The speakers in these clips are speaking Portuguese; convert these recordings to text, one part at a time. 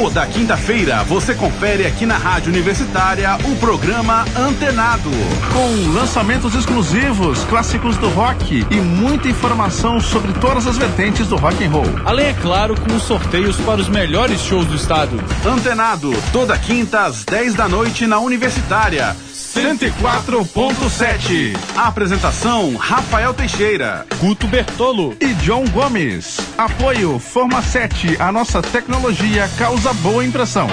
Toda quinta-feira você confere aqui na Rádio Universitária o programa Antenado. Com lançamentos exclusivos, clássicos do rock e muita informação sobre todas as vertentes do rock and roll. Além, é claro, com os sorteios para os melhores shows do estado. Antenado, toda quinta às 10 da noite na Universitária. 104.7. Apresentação: Rafael Teixeira, Guto Bertolo e John Gomes. Apoio Forma 7. A nossa tecnologia causa boa impressão.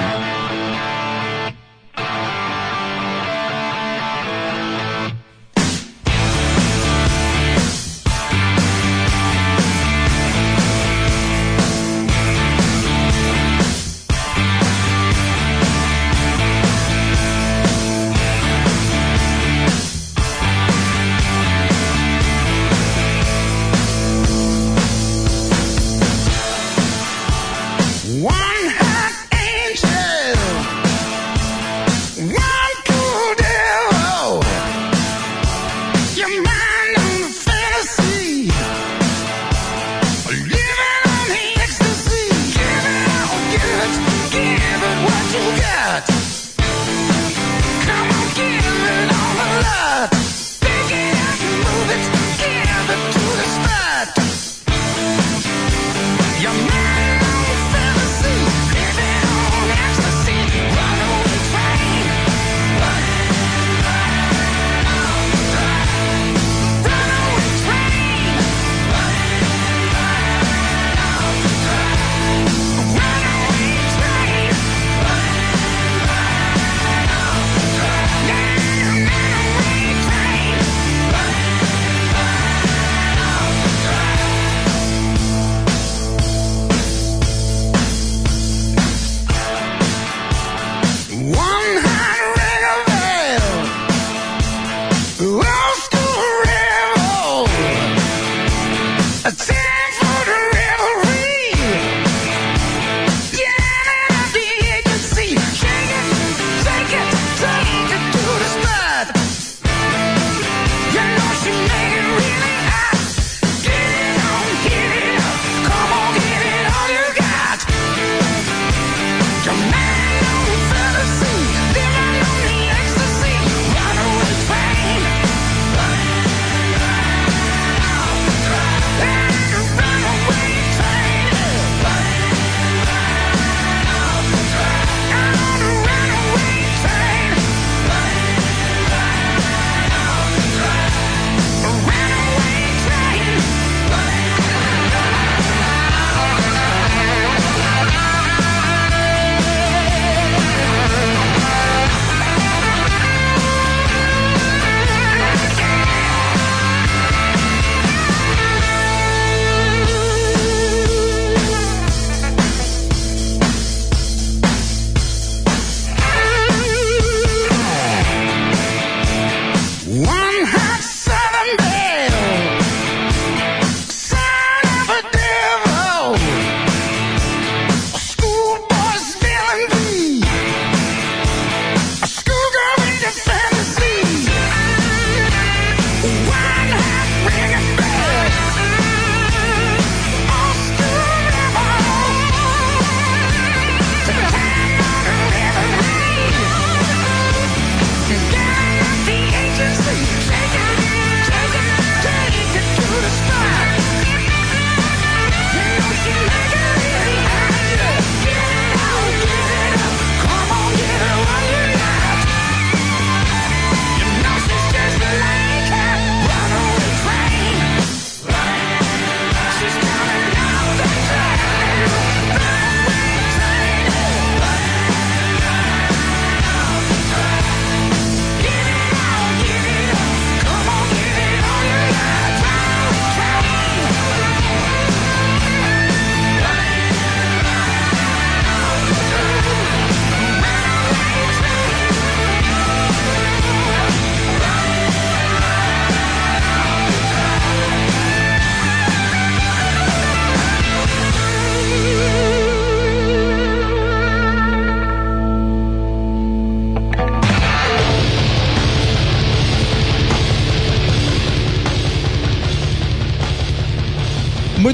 One hot angel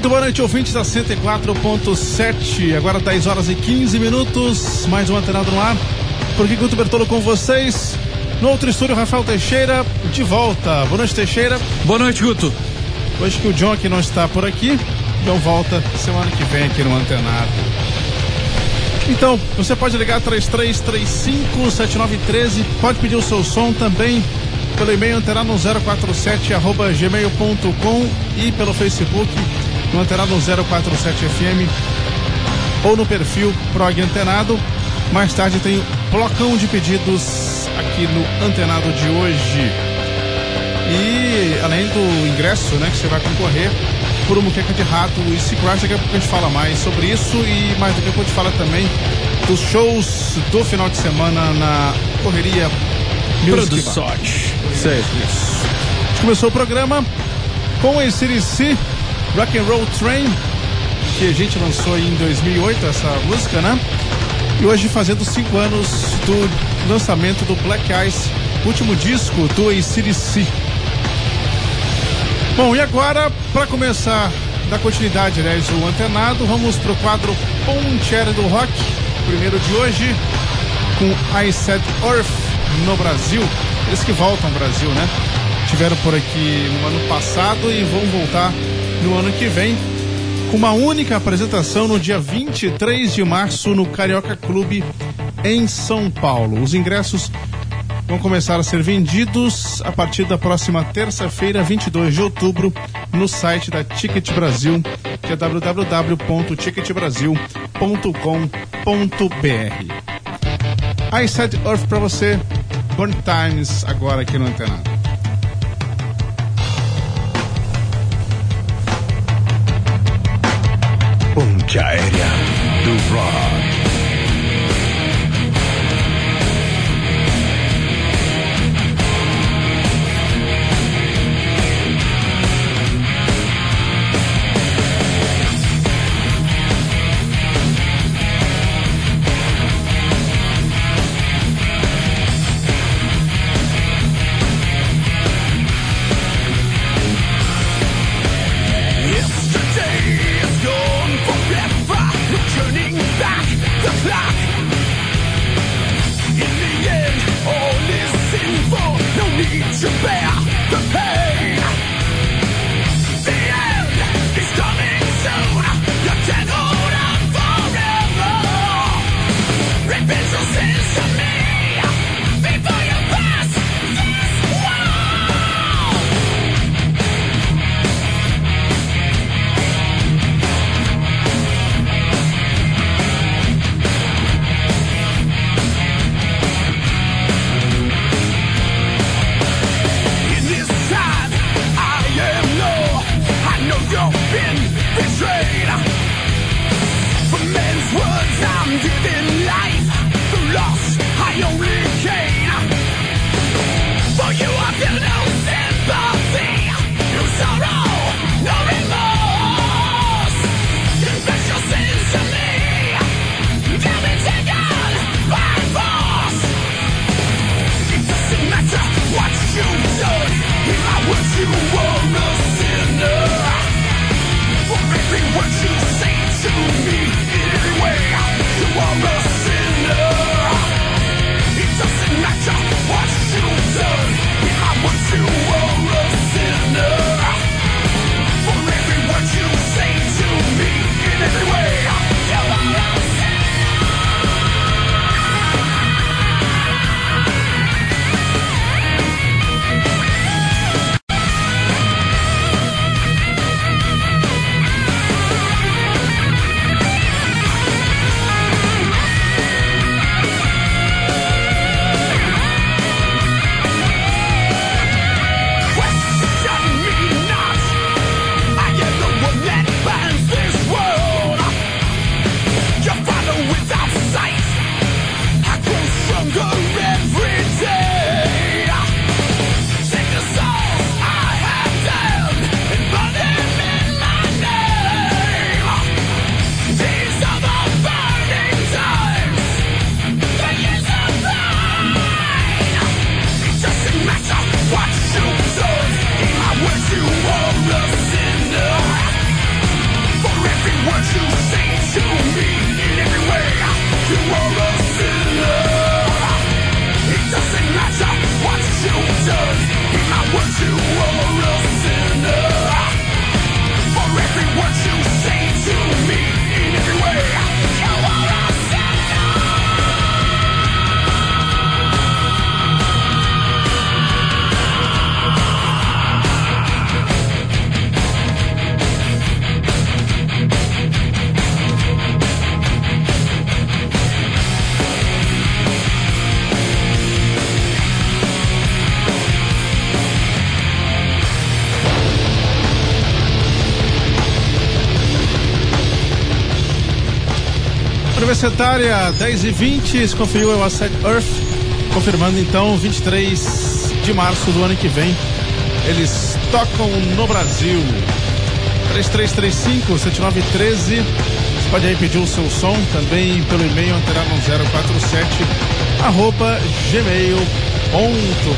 Muito boa noite, ouvintes da 104.7. Agora 10 horas e 15 minutos. Mais um Antenado no ar. Por aqui, Guto Bertolo com vocês. No outro estúdio, Rafael Teixeira, de volta. Boa noite, Teixeira. Boa noite, Guto. Hoje que o John aqui não está por aqui, John volta semana que vem aqui no Antenado. Então, você pode ligar 3335-7913, pode pedir o seu som também pelo e-mail antenado047@gmail.com e pelo Facebook no Antenado 047FM ou no perfil Prog Antenado. Mais tarde tem o blocão de pedidos aqui no Antenado de hoje. E além do ingresso, né, que você vai concorrer por uma muqueca de rato e Seacraft, daqui a pouco a gente fala mais sobre isso e mais daqui a pouco a gente fala também dos shows do final de semana na Correria Produções. Certo. A gente começou o programa com a AC/DC Rock and Roll Train, que a gente lançou em 2008, essa música, né? E hoje fazendo 5 anos do lançamento do Black Ice, último disco do AC/DC. Bom, e agora, para começar, dar continuidade, aliás, o Antenado, vamos pro quadro Pontieri do Rock, primeiro de hoje, com I Set Earth no Brasil. Eles que voltam ao Brasil, né? Tiveram por aqui no ano passado e vão voltar no ano que vem, com uma única apresentação no dia 23 de março no Carioca Clube em São Paulo. Os ingressos vão começar a ser vendidos a partir da próxima terça-feira, 22 de outubro, no site da Ticket Brasil, que é www.ticketbrasil.com.br. I Set Earth pra você, Burn Times, agora aqui no Antenado. Ponte aérea do rock. To bear the pain. The end is coming soon. You're dead hold on forever. Repent your sins to me before you pass this wall. You've been betrayed. For men's words I'm giving life. The loss I only gain. For you I feel no sympathy, no sorrow, no remorse. Confess your sins to me, they'll be taken by force. It doesn't matter what you've done, if I was you were a sinner. For every word you say to me, in every way, you are Universitária 10h20, se conferiu o Acid Earth, confirmando então 23 de março do ano que vem. Eles tocam no Brasil. 3335-7913. Você pode aí pedir o seu som também pelo e-mail antenado047@gmail.com.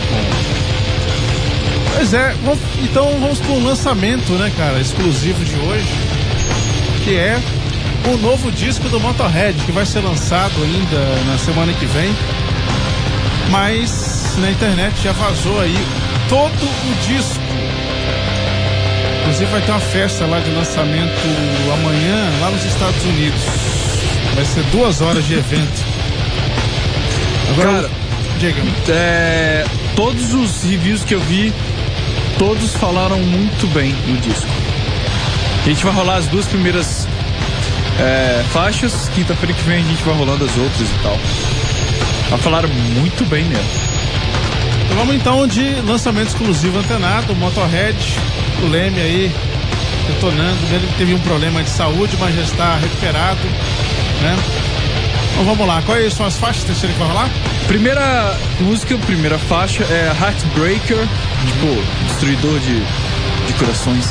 Pois é, então vamos para um lançamento, né, cara, exclusivo de hoje, que é o novo disco do Motorhead, que vai ser lançado ainda na semana que vem, mas na internet já vazou aí todo o disco. Inclusive vai ter uma festa lá de lançamento amanhã, lá nos Estados Unidos. Vai ser 2 horas de evento. Agora, cara, diga-me. Todos os reviews que eu vi, todos falaram muito bem do disco. A gente vai rolar as 2 primeiras faixas, quinta-feira que vem a gente vai rolando as outras e tal. Mas falaram muito bem mesmo. Então vamos então de lançamento exclusivo antenado, Motorhead, o Leme aí detonando. Ele teve um problema de saúde, mas já está recuperado, né? Então vamos lá, quais são as faixas terceira que vai rolar? Primeira música, primeira faixa é Heartbreaker, tipo, destruidor de corações.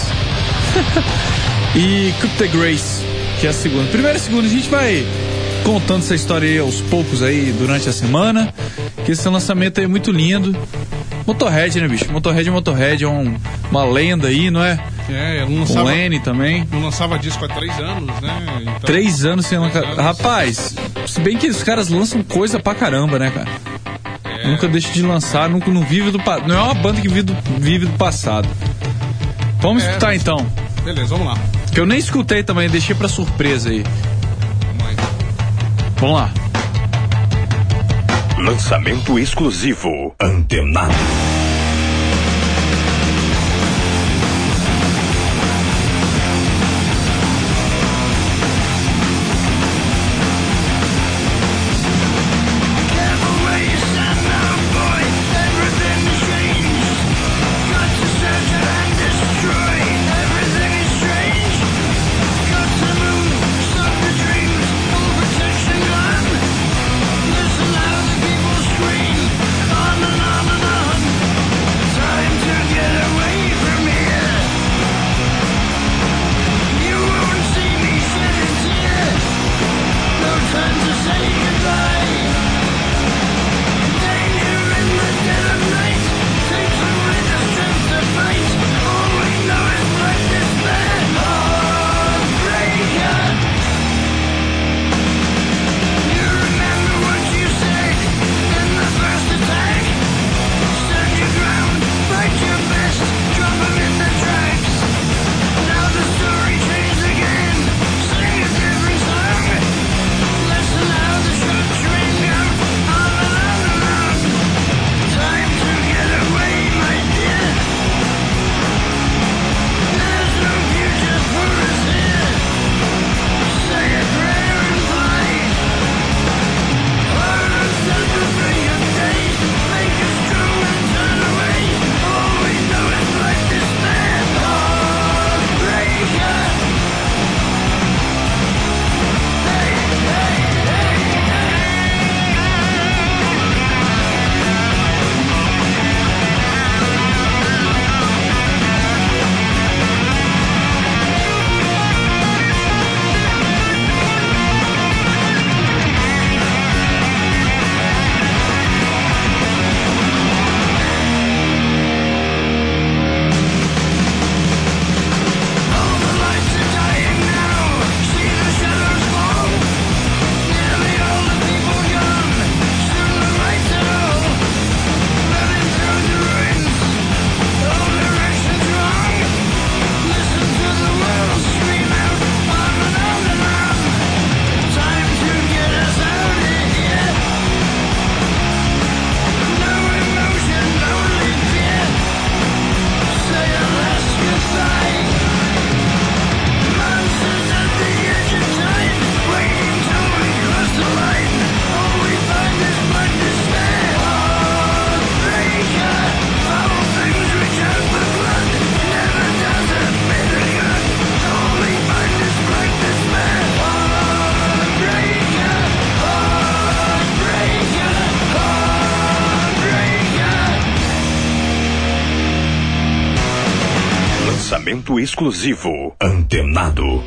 E Coup de Grace, que é a segunda. Primeira e segunda, a gente vai contando essa história aí aos poucos aí durante a semana, que esse lançamento aí é muito lindo. Motorhead, né, bicho? Motorhead é uma lenda aí, não é? Eu não lançava... Com Lenny também. Não lançava disco há 3 anos, né? Então, 3 anos sem lançar. Rapaz, se bem que os caras lançam coisa pra caramba, né, cara? Nunca deixa de lançar, não vive do passado. Não é uma banda que vive do passado. Vamos escutar então. Beleza, vamos lá. Que eu nem escutei também, deixei pra surpresa aí. Vamos lá. Lançamento exclusivo Antenado. On and on and on. Lançamento exclusivo. Antenado.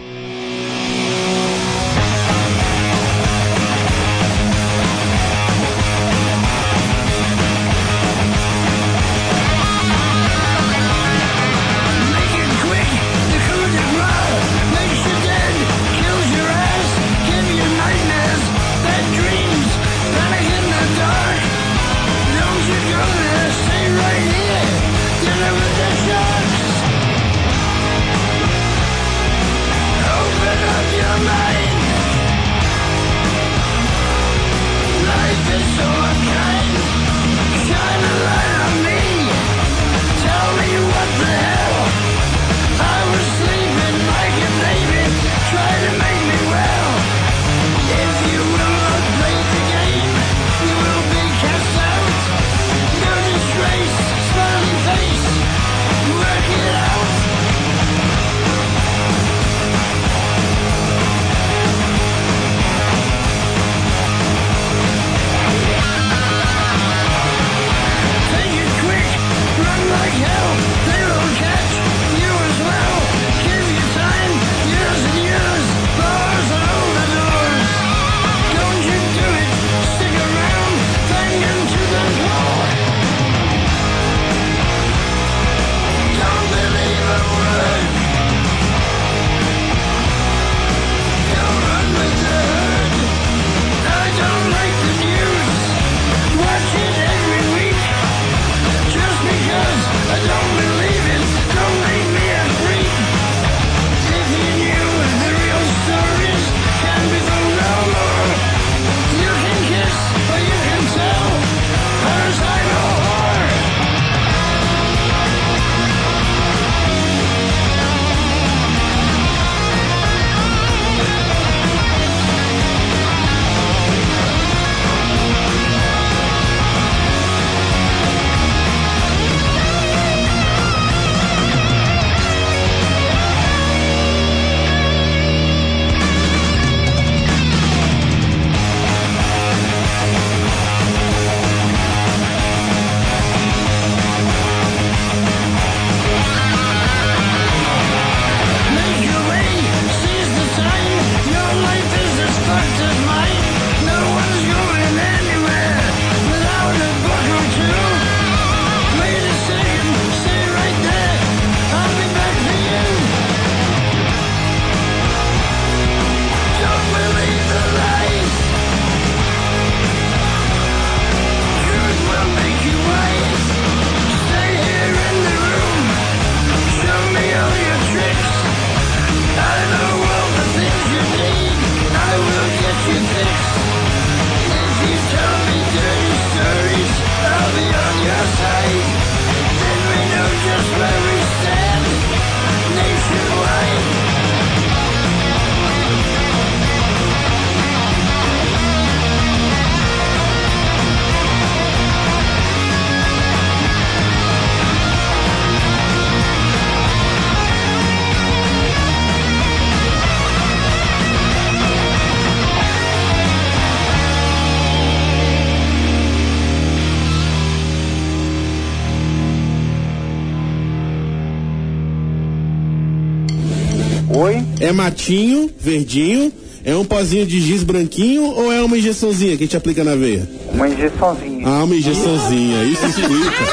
Oi? É matinho, verdinho, é um pozinho de giz branquinho ou é uma injeçãozinha que a gente aplica na veia? Uma injeçãozinha. Ah, uma injeçãozinha, isso explica.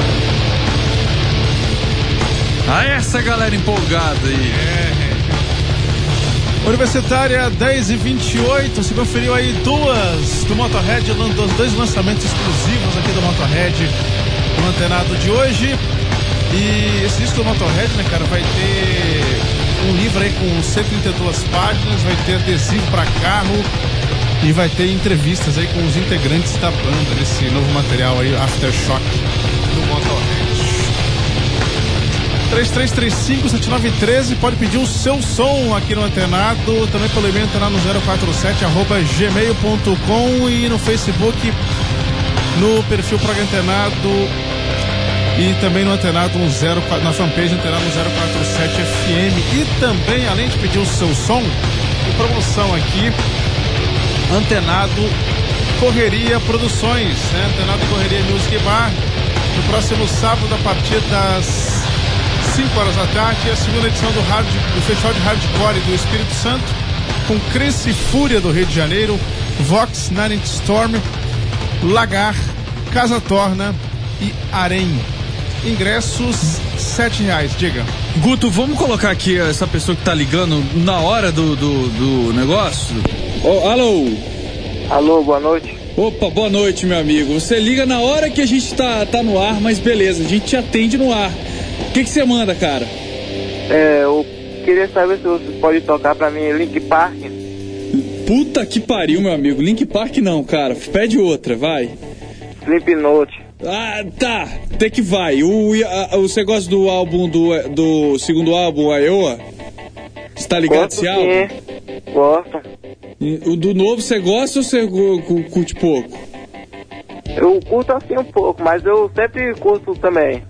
Ah, essa galera empolgada aí. Universitária 10h28, você conferiu aí duas do Motorhead, dois lançamentos exclusivos aqui do Motorhead no Antenado de hoje. E esse disco do Motorhead, né, cara, vai ter um livro aí com 132 páginas, vai ter adesivo pra carro e vai ter entrevistas aí com os integrantes da banda nesse novo material aí, Aftershock do Motorhead. 3335-7913, pode pedir o seu som aqui no Antenado, também pelo e-mail antenado no 047@gmail.com e no Facebook, no perfil Prog Antenado e também no Antenado na fanpage Antenado 047 FM. E também, além de pedir o seu som, em promoção aqui, Antenado Correria Produções, né? Antenado Correria Music Bar, no próximo sábado a partir das 5 horas da tarde, e a segunda edição do Festival de Hardcore do Espírito Santo, com Cresce e Fúria do Rio de Janeiro, Vox, Night Storm, Lagar, Casa Torna e Arém. Ingressos R$7, diga. Guto, vamos colocar aqui essa pessoa que tá ligando na hora do negócio? Alô? Alô, boa noite. Opa, boa noite, meu amigo. Você liga na hora que a gente tá no ar, mas beleza, a gente te atende no ar. O que você manda, cara? Eu queria saber se você pode tocar pra mim Linkin Park. Puta que pariu, meu amigo. Linkin Park não, cara. Pede outra, vai. Slipknot. Ah, tá. Até que vai. Você gosta do álbum do segundo álbum, Iowa? Você tá ligado Gosto, esse álbum? sim. Gosto. O do novo você gosta ou você curte pouco? Eu curto assim um pouco, mas eu sempre curto também.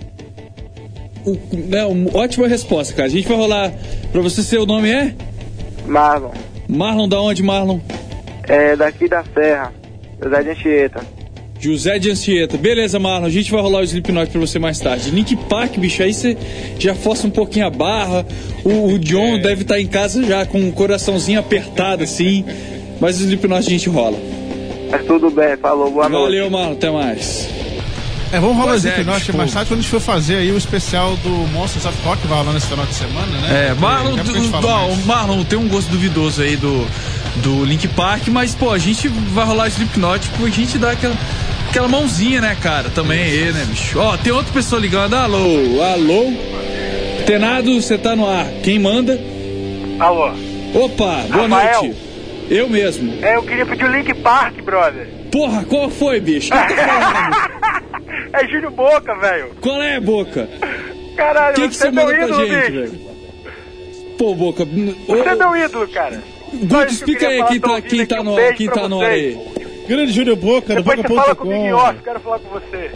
Ótima resposta, cara. A gente vai rolar pra você. Seu nome é? Marlon. Marlon, da onde, Marlon? É daqui da Serra, José de Anchieta. José de Anchieta. Beleza, Marlon, a gente vai rolar o Slipknot pra você mais tarde. Linkin Park, bicho, aí você já força um pouquinho a barra. O John deve estar em casa já com um coraçãozinho apertado assim, mas o Slipknot a gente rola. Mas tudo bem, falou, boa noite. Valeu, Marlon, até mais. Vamos rolar o Pois é, Slipknot bicho, mais tarde, quando a gente for fazer aí o especial do Monsters of Rock, que vai rolar nesse final de semana, né? Marlon tem um gosto duvidoso aí do Linkin Park, mas, pô, a gente vai rolar o Slipknot, a gente dá aquela mãozinha, né, cara, também aí, né, bicho? Ó, tem outra pessoa ligando, alô? Tenado, você tá no ar, quem manda? Alô? Opa, boa Rafael? noite. Eu mesmo. Eu queria pedir o Linkin Park, brother. Porra, qual foi, bicho? Quem tá falando? É Júlio Boca, velho. Qual é, Boca? Caralho, Quem que você é manda meu pra ídolo, gente, bicho. velho? Pô, Boca... Você é meu ídolo, cara. Guto, explica aí quem tá no ar aí. Grande Júlio Boca, do Depois você fala Boca.com. comigo em off, quero falar com você.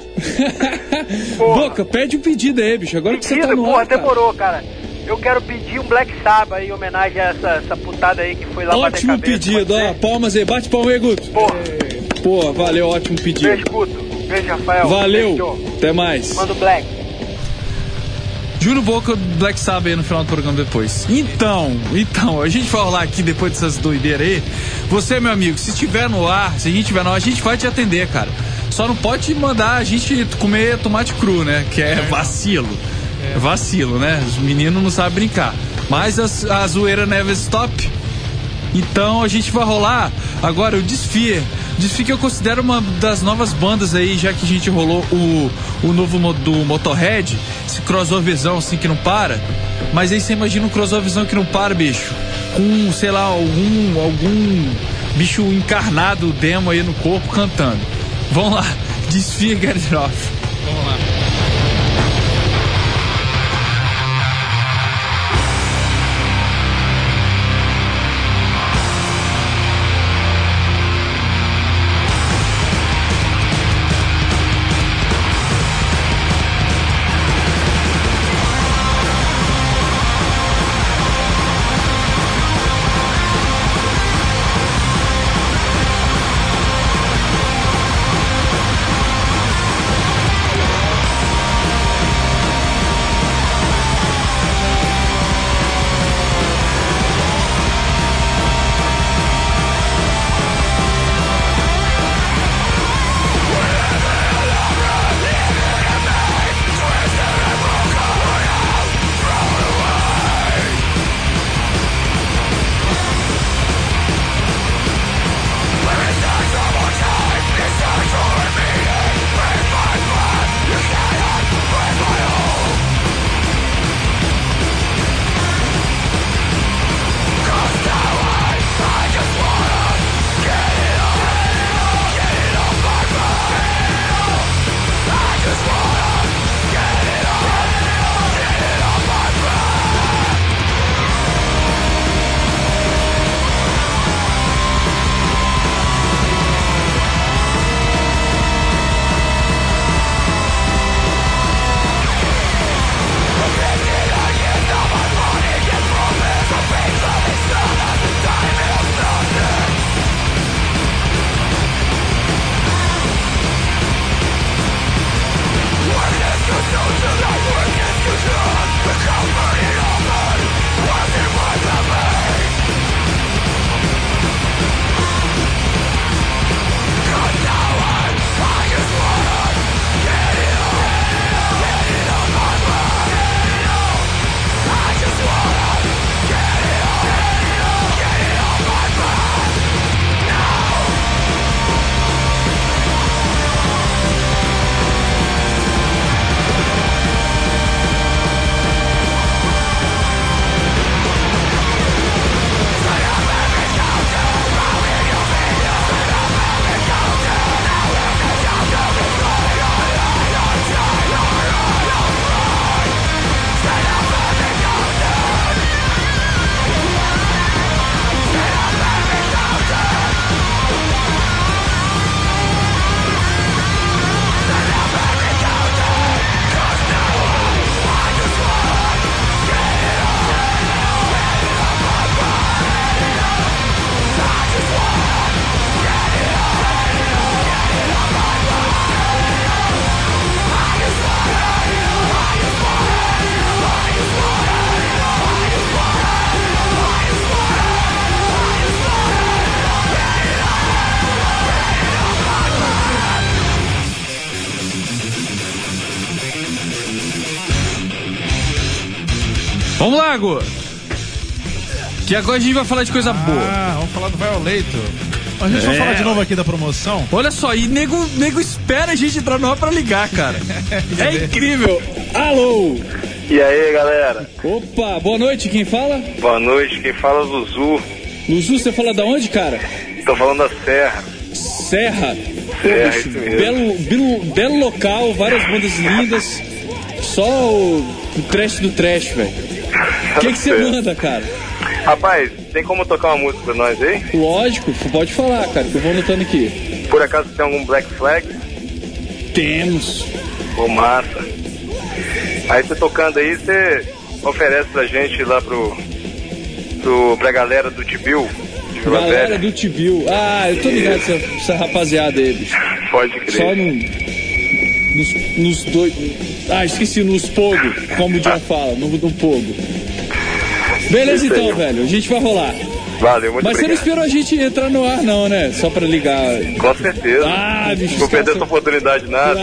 Boca, pede um pedido aí, bicho. Agora que você tá no ar, cara. Demorou, cara. Eu quero pedir um Black Sabbath em homenagem a essa putada aí que foi lá bater Ótimo cabeça. pedido, ó. Palmas aí, bate palma aí, Guto. Pô, valeu, ótimo pedido. Beijo, Guto. Beijo, Rafael. Valeu, Beijo. até mais. Manda o Black. Júlio Boca, Black Sabbath aí no final do programa depois. Então, a gente vai rolar aqui depois dessas doideiras aí. Você, meu amigo, se estiver no ar, se a gente estiver no ar, a gente vai te atender, cara. Só não pode mandar a gente comer tomate cru, né? Que é vacilo. É vacilo, né? Os meninos não sabem brincar. Mas a zoeira never stop. Então a gente vai rolar agora o Desfia. Desfia que eu considero uma das novas bandas aí, já que a gente rolou o novo do Motorhead, esse crossoverzão assim que não para. Mas aí você imagina um crossoverzão que não para, bicho. Com, sei lá, algum bicho encarnado demo aí no corpo cantando. Vamos lá, Desfia, Get It Off. Vamos lá. Vamos lá, Gu. Que agora a gente vai falar de coisa boa. Vamos falar do Violator. A gente vai falar de novo aqui da promoção. Olha só, e nego espera a gente entrar no ar pra ligar, cara. É incrível. Alô. E aí, galera? Opa, boa noite, quem fala? Boa noite, quem fala é o Zuzu. Luzu, você fala da onde, cara? Tô falando da Serra. Serra. Serra, isso mesmo. Belo local, várias bandas lindas. Só o trash do trash, velho. O que você manda, cara? Rapaz, tem como tocar uma música pra nós aí? Lógico, pode falar, cara, que eu vou anotando aqui. Por acaso tem algum Black Flag? Temos. Pô, massa. Aí você tocando aí, você oferece pra gente lá pra galera do Tibil. Galera do Tibil. Eu tô ligado essa rapaziada aí, bicho. Pode crer. Só nos dois. Esqueci, nos pogo, como o John fala, no pogo. Beleza então, aí, velho, a gente vai rolar. Valeu, muito Mas obrigado. Você não esperou a gente entrar no ar não, né? Só pra ligar. Com certeza. Bicho. Não perder essa oportunidade nada.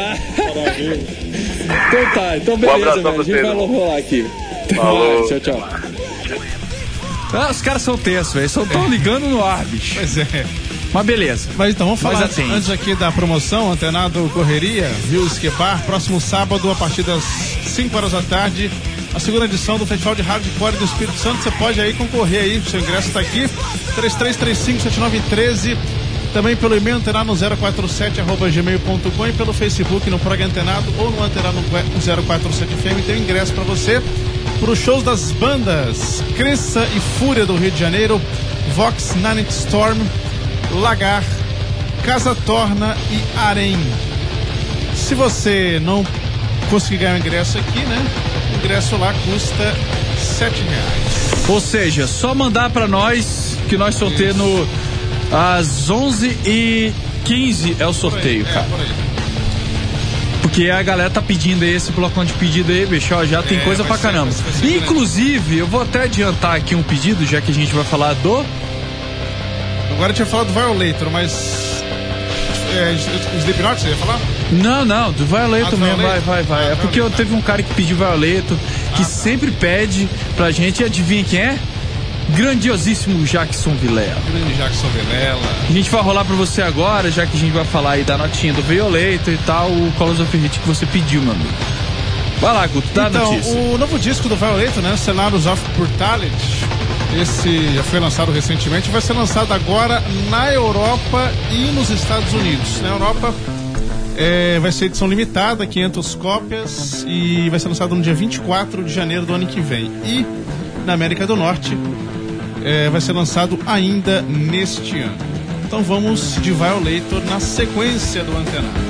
Então tá, então beleza, velho. A gente vai rolar aqui. Falou. Tchau. Os caras são tensos, velho. Só estão ligando no ar, bicho. Pois é. Mas beleza. Mas então, vamos falar antes aqui da promoção, Antenado Correria, Viu Esquebar, próximo sábado, a partir das 5 horas da tarde, a segunda edição do Festival de Hardcore do Espírito Santo. Você pode aí concorrer aí, seu ingresso está aqui, 3335-7913, também pelo e-mail antenado047@gmail.com e pelo Facebook no Prog Antenado ou no Antenado 047 FM. Tem ingresso para você para os shows das bandas Crença e Fúria do Rio de Janeiro, Vox, Nanit Storm, Lagar, Casa Torna e Arém. Se você não conseguir ganhar o ingresso aqui, né? O ingresso lá custa R$7. Ou seja, só mandar pra nós que nós sorteamos às 11h15 é o sorteio, cara. Por aí. Porque a galera tá pedindo aí esse blocão de pedido aí, bicho, ó, já tem coisa pra caramba. Inclusive, eu vou até adiantar aqui um pedido, já que a gente vai falar do... Agora a gente vai falar do Violator, mas... Slipknot, você ia falar? Não, do Violator mesmo, vai. É porque teve um cara que pediu Violator, que sempre pede pra gente, e adivinha quem é? Grandiosíssimo Jackson Vilela. Grande Jackson Vilela. A gente vai rolar pra você agora, já que a gente vai falar aí da notinha do Violator e tal, o Colors of Hate que você pediu, meu amigo. Vai lá, Guto, dá a notícia. O novo disco do Violator, né, Scenarios of Brutality, esse já foi lançado recentemente, vai ser lançado agora na Europa e nos Estados Unidos. Na Europa vai ser edição limitada, 500 cópias, e vai ser lançado no dia 24 de janeiro do ano que vem. E na América do Norte vai ser lançado ainda neste ano. Então vamos de Violator na sequência do Antenado.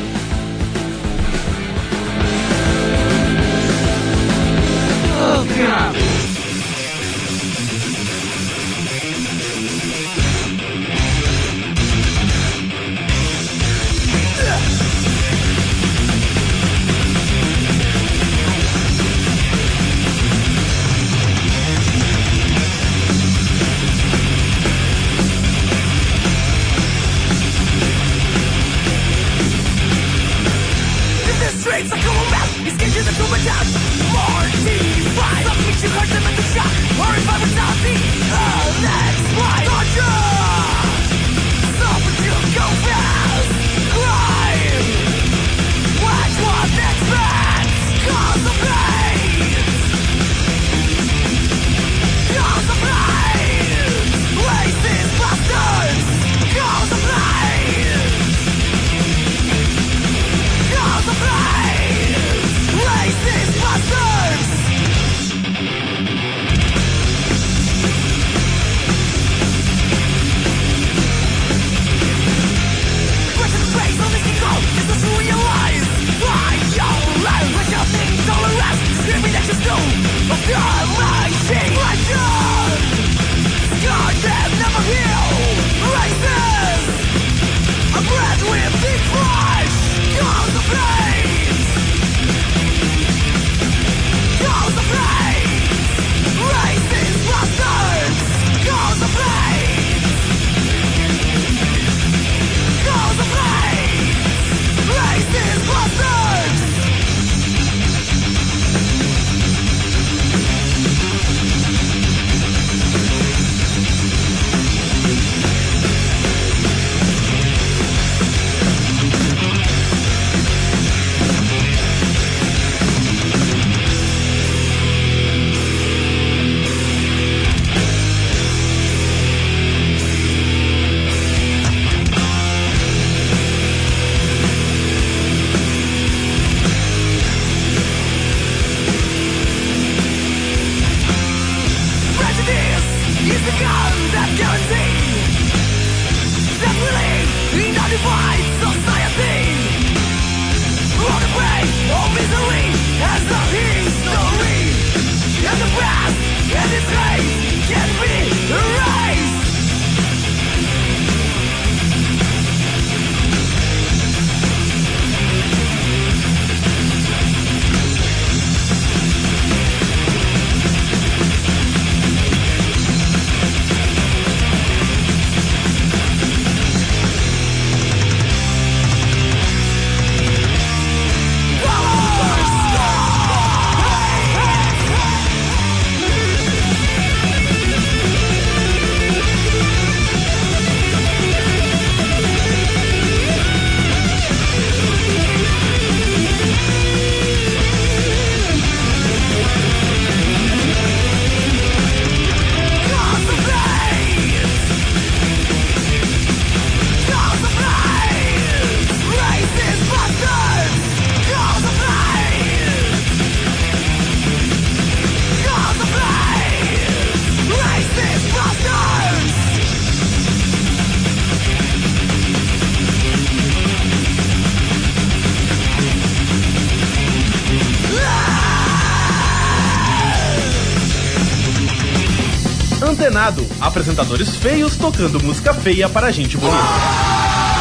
Antenado, apresentadores feios tocando música feia para gente bonita.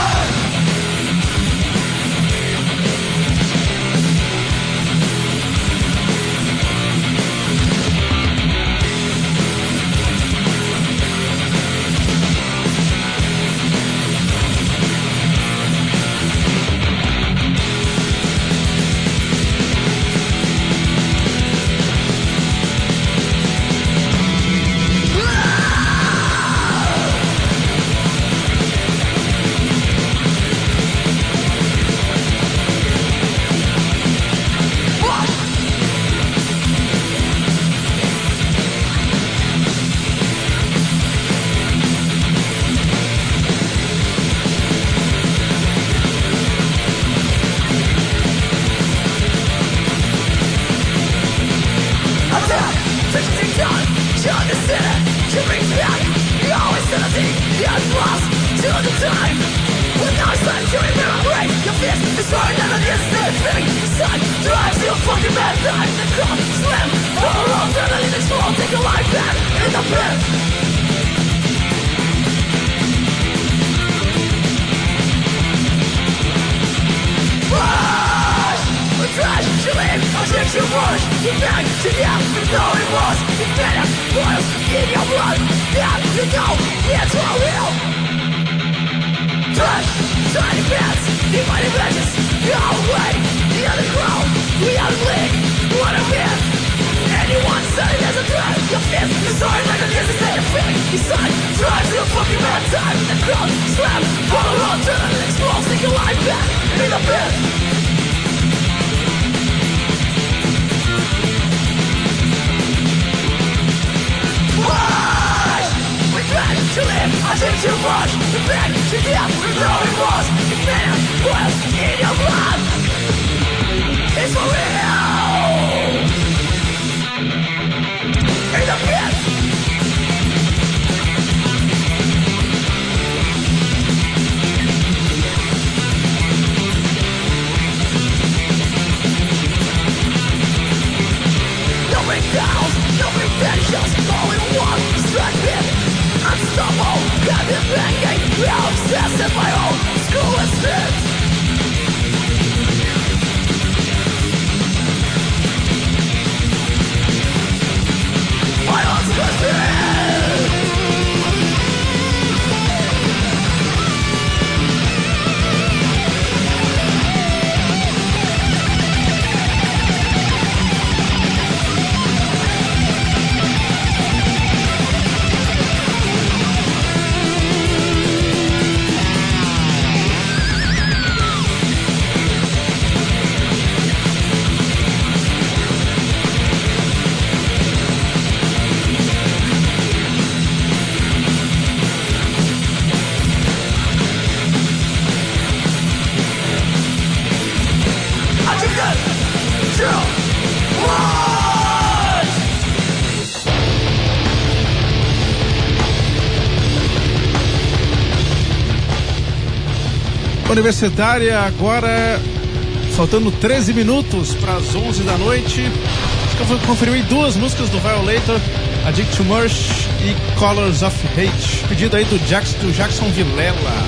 Universitária, agora faltando 13 minutos para as 11 da noite. Acho que eu vou conferir aí duas músicas do Violator, Addict to Merch e Colors of Hate. Pedido aí do Jackson Vilela.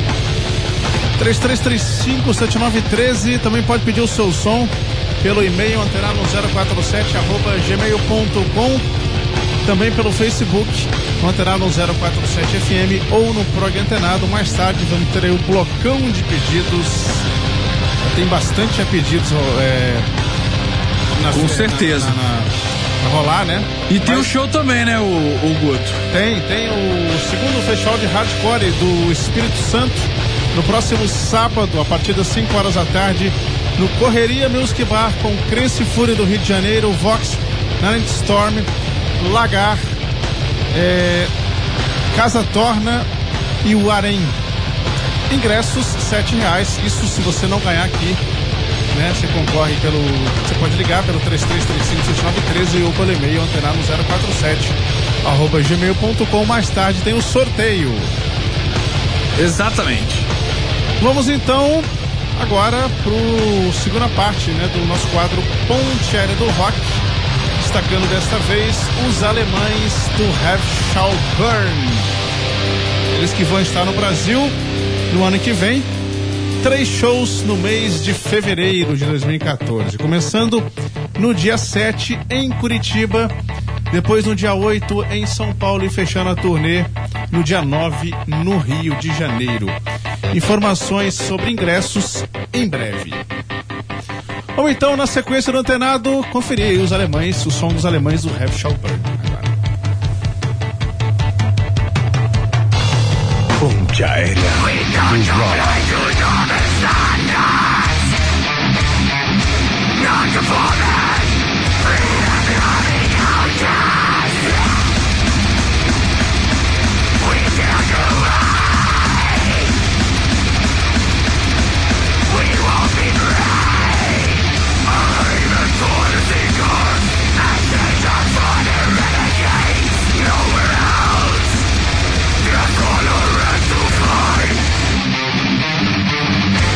3335-7913. Também pode pedir o seu som pelo e-mail antenado047@gmail.com. Também pelo Facebook, no Antenado 047FM ou no Prog Antenado. Mais tarde vamos ter aí o blocão de pedidos. Tem bastante pedidos com certeza. Pra rolar, né? E tem o show também, né, o Guto? Tem o segundo festival de hardcore do Espírito Santo no próximo sábado, a partir das 5 horas da tarde, no Correria Music Bar, com Crença e Fúria do Rio de Janeiro, Vox, Night Storm, Lagar, Casa Torna e o Arém. Ingressos R$7. Isso se você não ganhar aqui, né? Você concorre você pode ligar pelo 3335-7913 ou pelo e-mail antenado047@gmail.com. Mais tarde tem o sorteio. Exatamente. Vamos então agora pro segunda parte, né, do nosso quadro Ponte Aérea do Rock. Destacando desta vez os alemães do Have Shall Burn. Eles que vão estar no Brasil no ano que vem. 3 shows no mês de fevereiro de 2014. Começando no dia 7 em Curitiba, depois no dia 8 em São Paulo e fechando a turnê no dia 9 no Rio de Janeiro. Informações sobre ingressos em breve. Ou então, na sequência do Antenado, conferir aí os alemães, o som dos alemães do Have Shall Burn. Ponte aérea do rock. Nowhere else to find.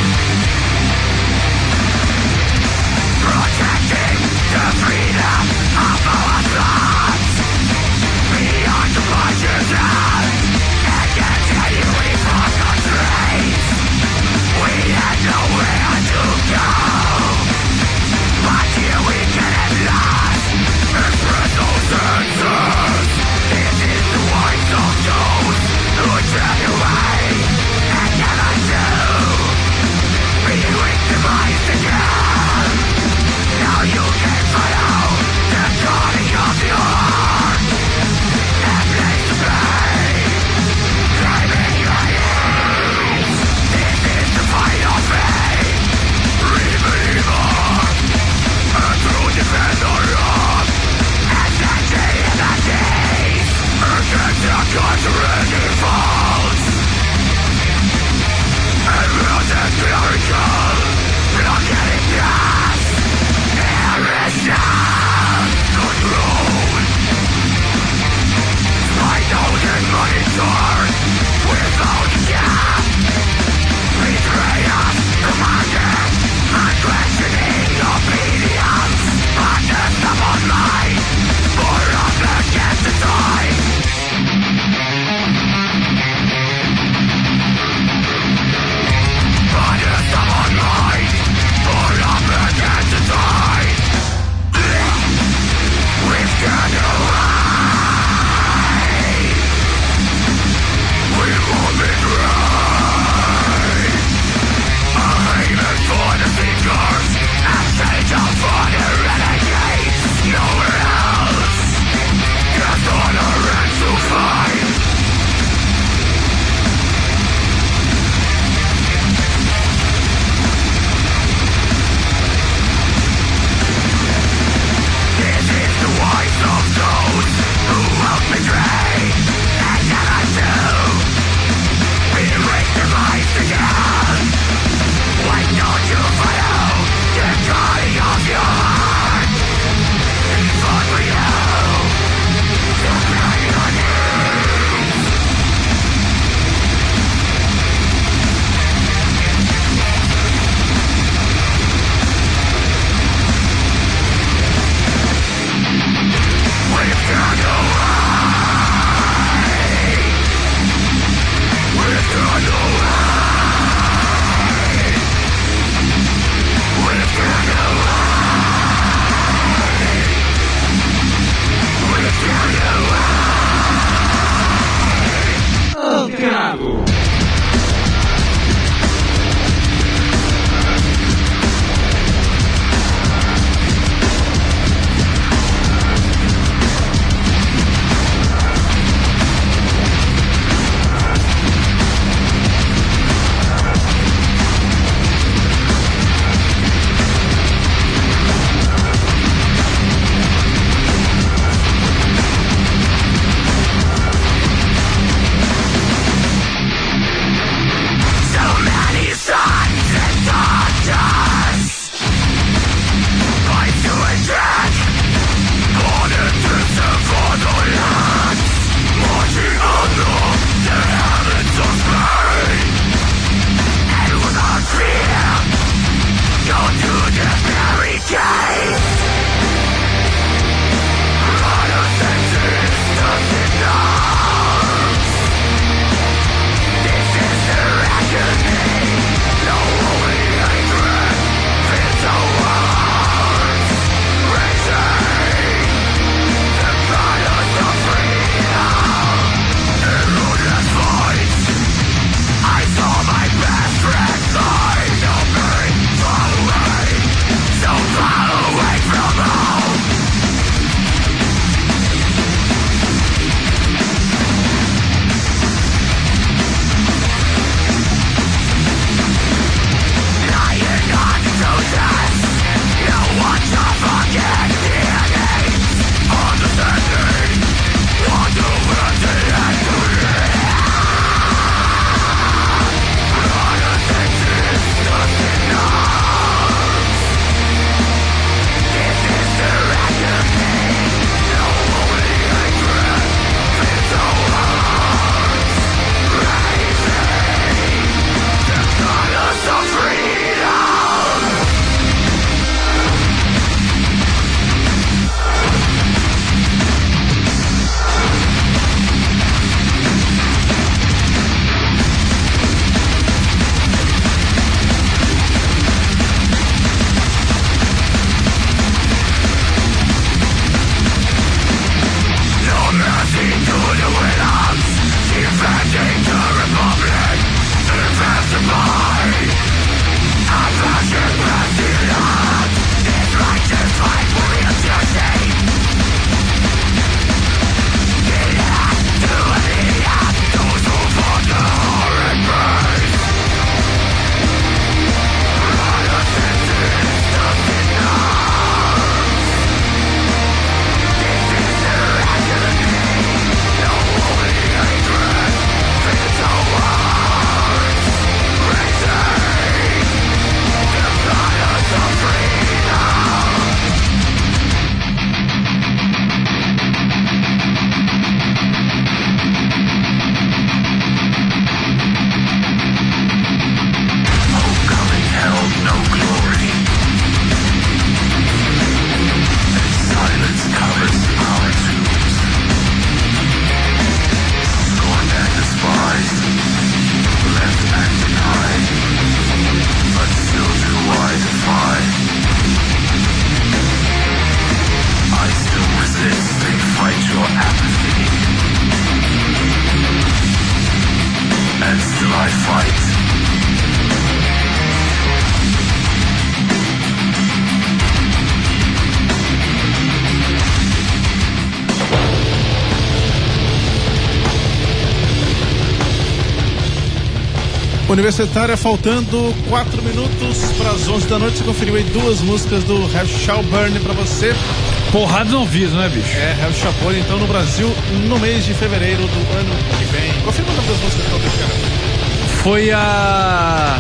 Universitária, faltando 4 minutos para as 11 da noite. Você conferiu aí 2 músicas do Hell Shall Burn para você. Porrada no ouvido, né, bicho? É, Hell Shall Burn, então, no Brasil, no mês de fevereiro do ano que vem. Confirma o nome das músicas que eu tô. Foi a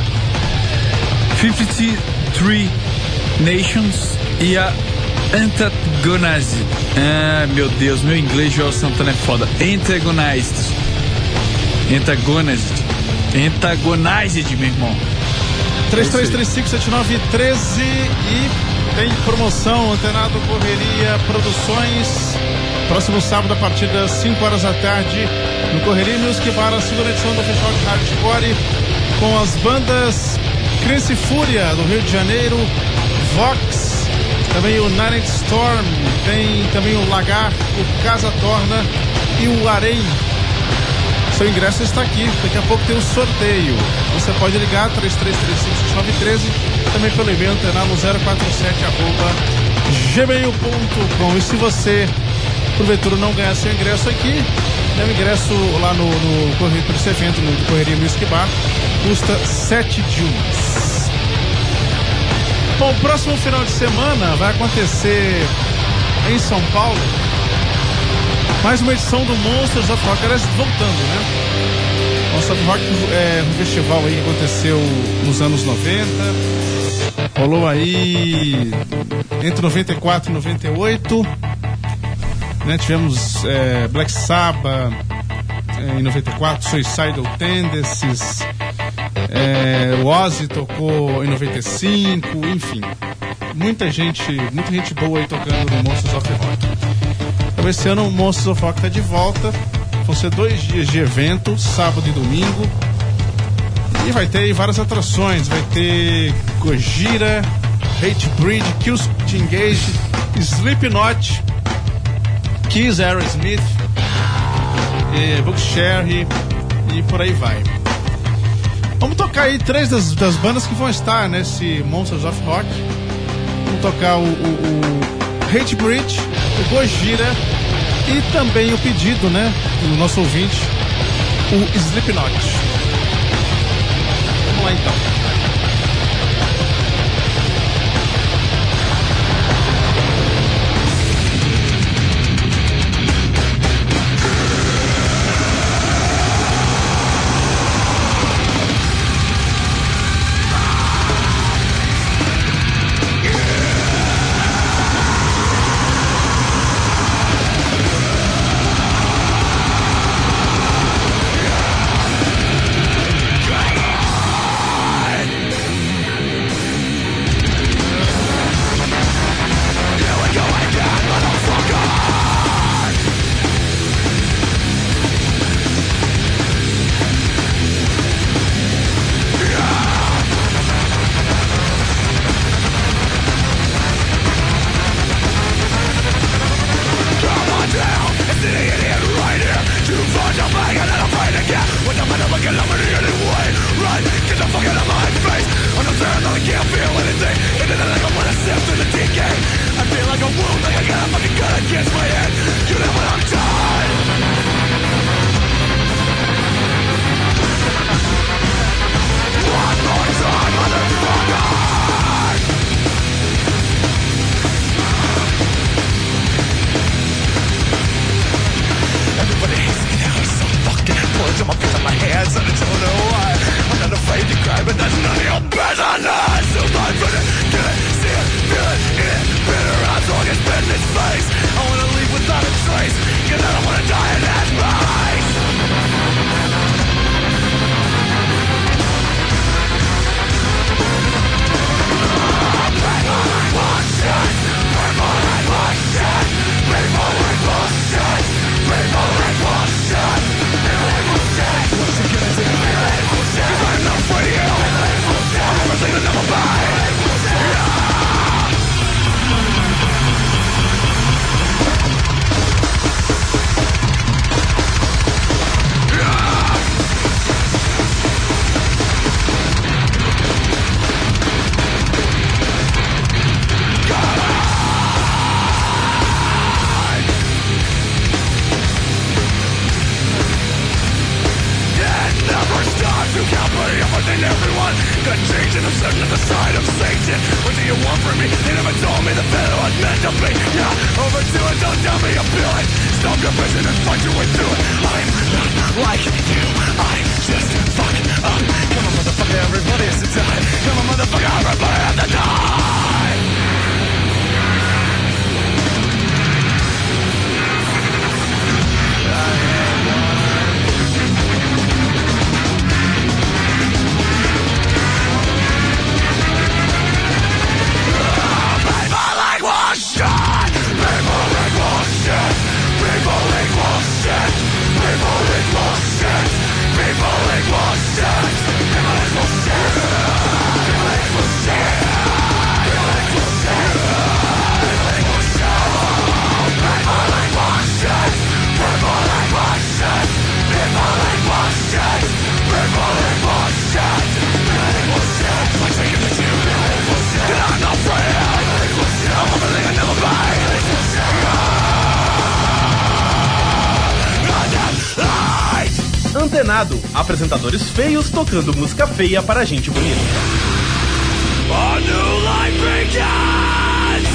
53 Nations e a Antagonized. Ah, meu Deus, meu inglês de Joel Santana é foda. Antagonized, meu irmão. 3335-7913 e tem promoção, Antenado Correria Produções. Próximo sábado, a partir das 5 horas da tarde, no Correria Music Bar, a segunda edição do Festival de Hardcore, com as bandas Criança e Fúria, do Rio de Janeiro, Vox, também o Night Storm, tem também o Lagar, o Casa Torna e o Arém. Seu ingresso está aqui, daqui a pouco tem um sorteio. Você pode ligar 3335-7913, também pelo e-mail antenado 047@gmail.com. E se você, porventura, não ganhar seu ingresso aqui, o ingresso lá no Correio, por esse evento no Correria Music Bar, custa 7 dias. Bom, próximo final de semana vai acontecer em São Paulo mais uma edição do Monsters of Rock, aliás, voltando, né? Monsters of Rock é um festival aí que aconteceu nos anos 90, rolou aí entre 94 e 98, né? Tivemos Black Sabbath em 94, Suicidal Tendencies, o Ozzy tocou em 95, enfim, muita gente boa aí tocando no Monsters of Rock. Então esse ano o Monsters of Rock tá de volta, vão ser 2 dias de evento, sábado e domingo, e vai ter aí várias atrações, vai ter Gojira, Hatebreed, Killswitch Engage, Slipknot, Kiss, Aerosmith, Buckcherry e por aí vai. Vamos tocar aí 3 das bandas que vão estar nesse Monsters of Rock. Vamos tocar o Hatebreed, o Gojira e também o pedido, né, do nosso ouvinte, o Slipknot. Vamos lá então. But that's none of your business. I'm not the side of Satan. What do you want from me? They never told me the fellow was meant to be. Yeah, overdo it, don't tell me you feel it. Stop your prison and fight your way through it. I'm not like you, I just fuck up. Come on, motherfucker, everybody has to die. Come on, motherfucker, everybody has to die. Antenado, apresentadores feios tocando música feia para gente bonita. A new life begins!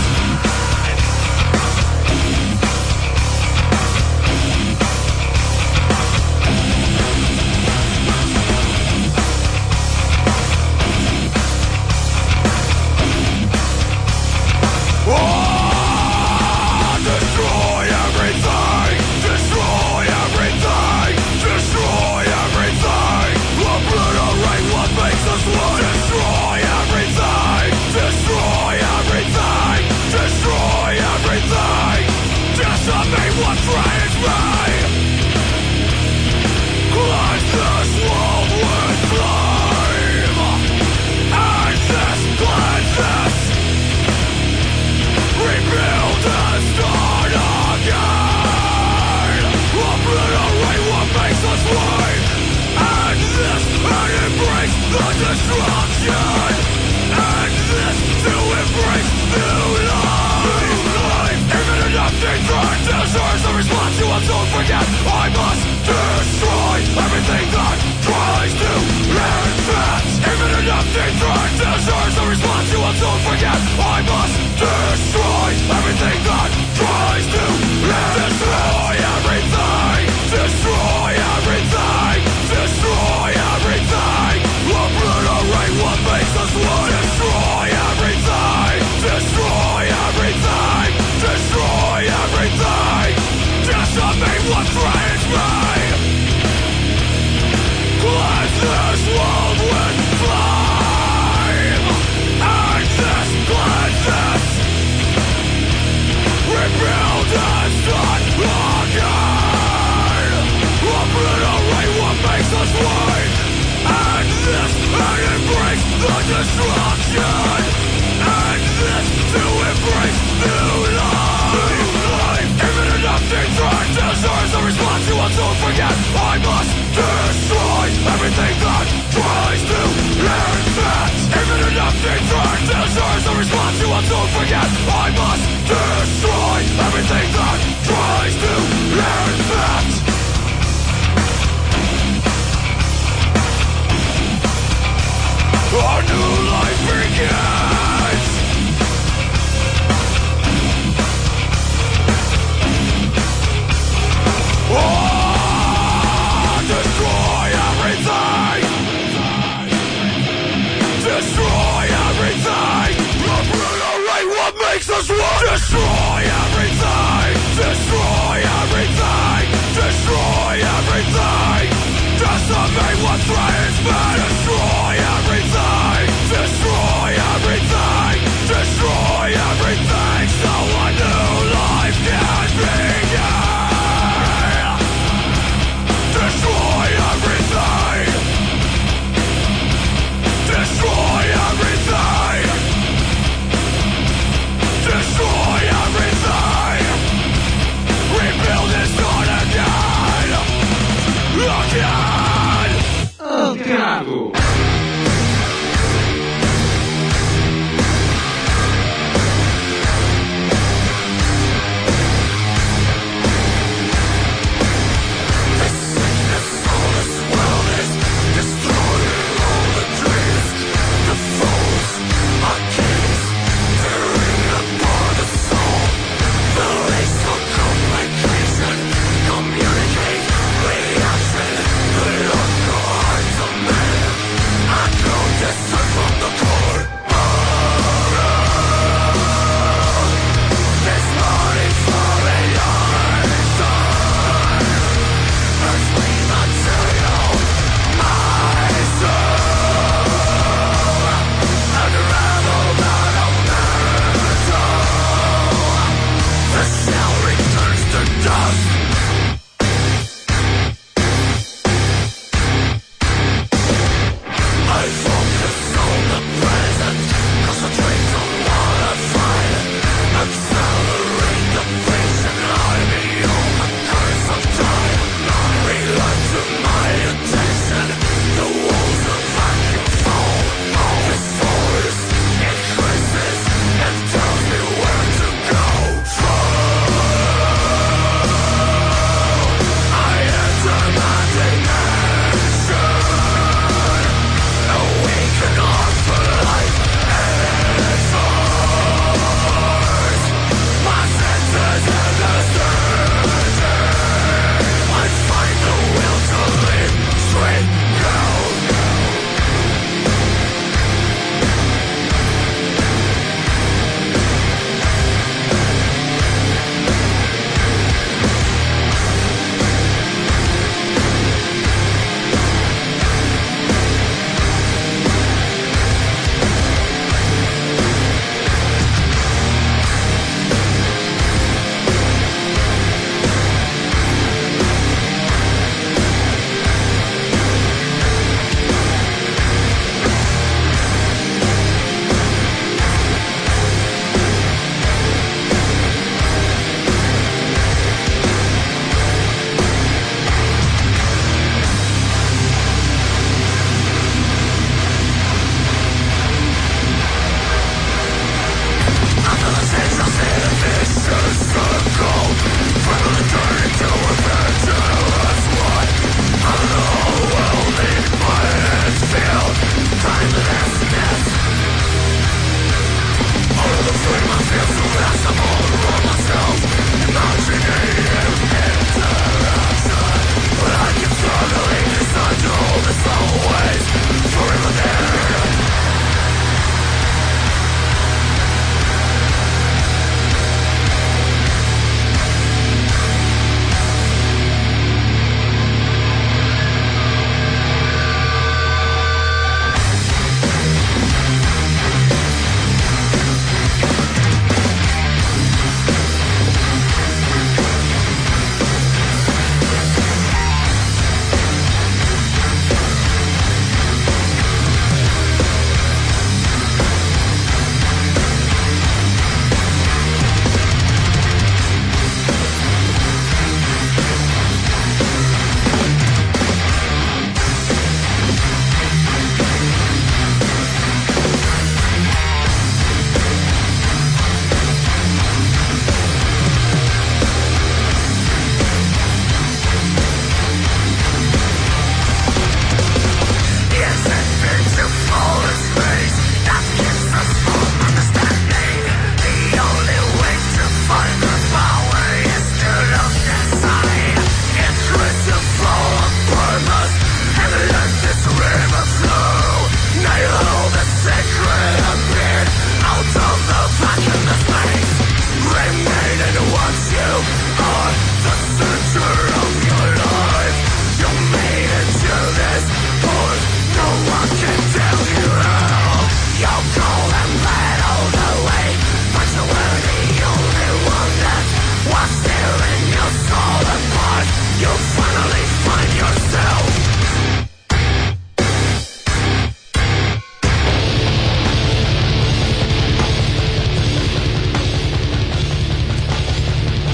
Destroy everything! Destroy everything! Destroy everything! Obliterate what makes us one! Destroy everything! Destroy everything! Destroy everything! Decimate what drains me! Cleanse this world with flame! And this cleanses! Rebuild and start again! Obliterate what makes us one! And this and embrace the destruction! And this to embrace new life! Even an empty threat deserves a response you will soon forget! I must destroy everything that tries to infect! Even an empty threat deserves a response you will soon forget! I must destroy everything that tries to destroy everything! Destroy everything! Destroy everything! Obliterate what makes us one! Destroy everything! Destroy everything! Destroy everything! Decimate what drains me! Cleanse this world with flame! And this cleanses! Rebuild and start again! Obliterate what makes us one! And this and embrace the destruction! And this to embrace new life! Even an empty threat deserves a response you will soon forget! I must destroy everything that tries to infect! Even an empty threat deserves a response you will soon forget! I must destroy everything that tries to infect! A new life begins! Destroy everything! Destroy everything! Obliterate what makes us one! Destroy everything! Destroy everything! Destroy everything! Decimate what threatens me! Destroy everything! Destroy everything! Destroy everything! So a new life can begin! Destroy everything! Destroy everything! Destroy everything! Rebuild and start again! Again! Antenado.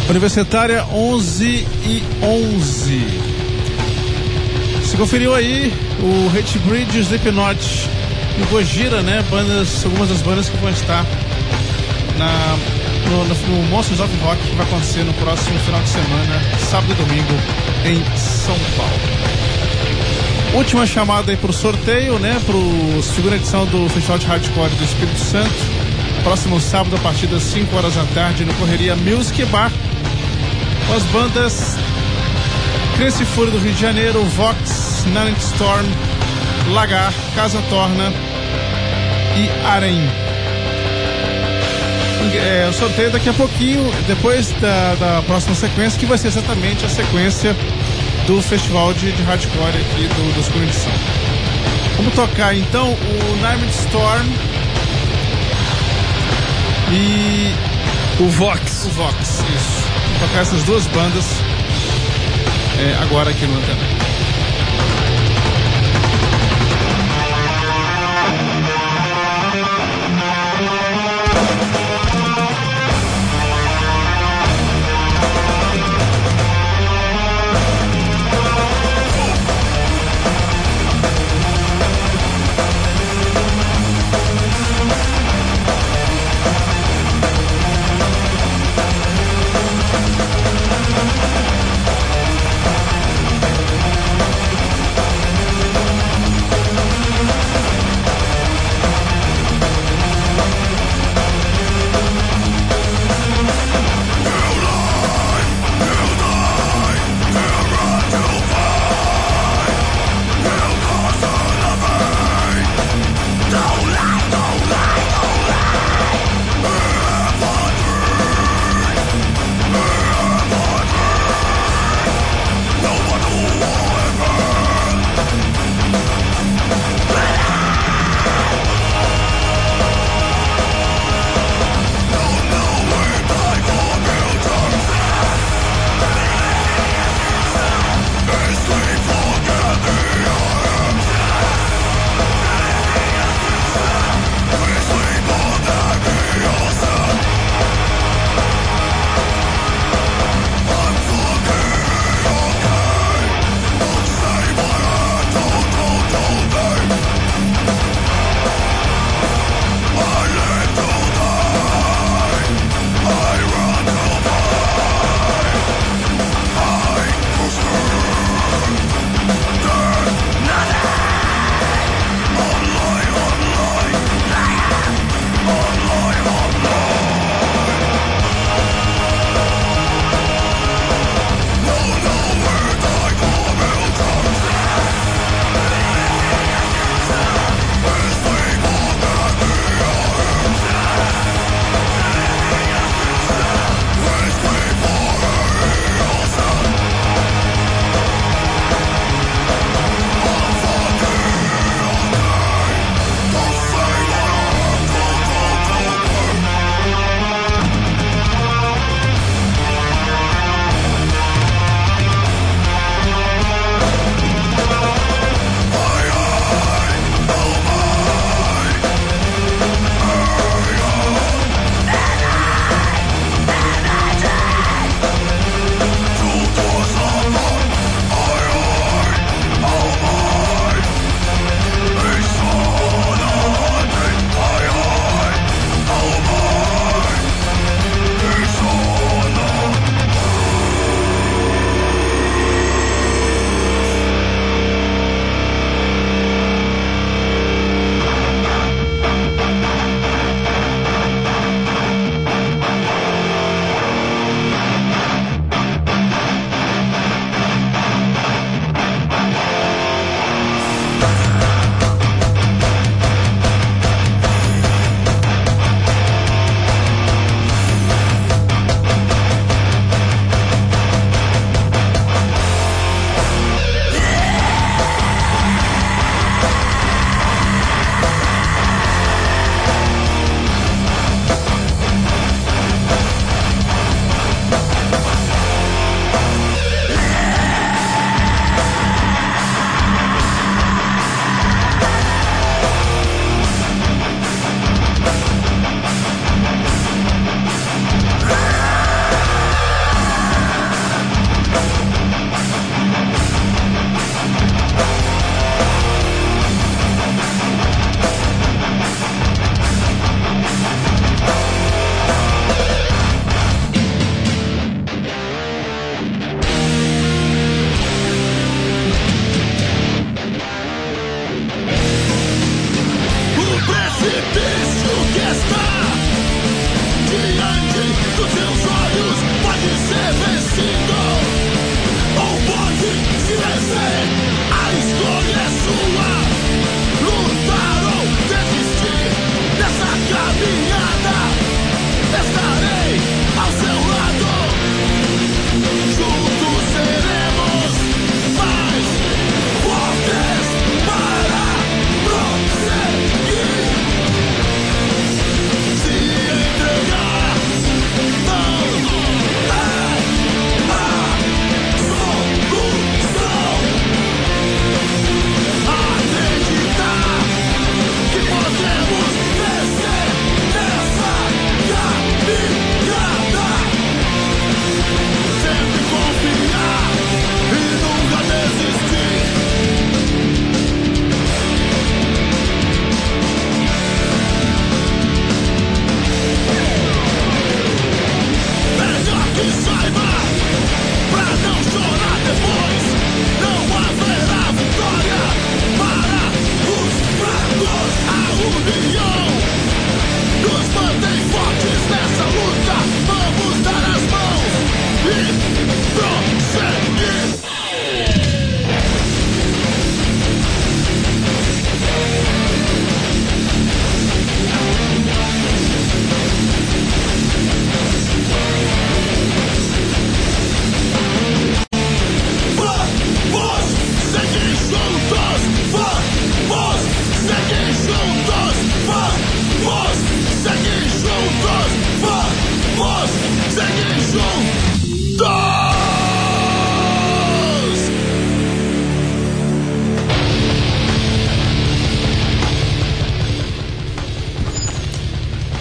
Universitária 11:11. Você conferiu aí o Hatebreed, Slipknot e o Gojira, né? Algumas das bandas que vão estar no Monsters of Rock, que vai acontecer no próximo final de semana, sábado e domingo, em São Paulo. Última chamada aí pro sorteio, né? Pro segunda edição do Festival de Hardcore do Espírito Santo. Próximo sábado, a partir das 5 horas da tarde, no Correria Music Bar. Com as bandas Cresce Fúria do Rio de Janeiro, Vox, Nanit Storm, Lagar, Casa Torna e Arém. O sorteio daqui a pouquinho, depois da próxima sequência, que vai ser exatamente a sequência do festival de hardcore aqui do segunda edição. Vamos tocar então o Nanit Storm e o Vox. O Vox, isso. Vamos tocar essas duas bandas agora aqui no Antena.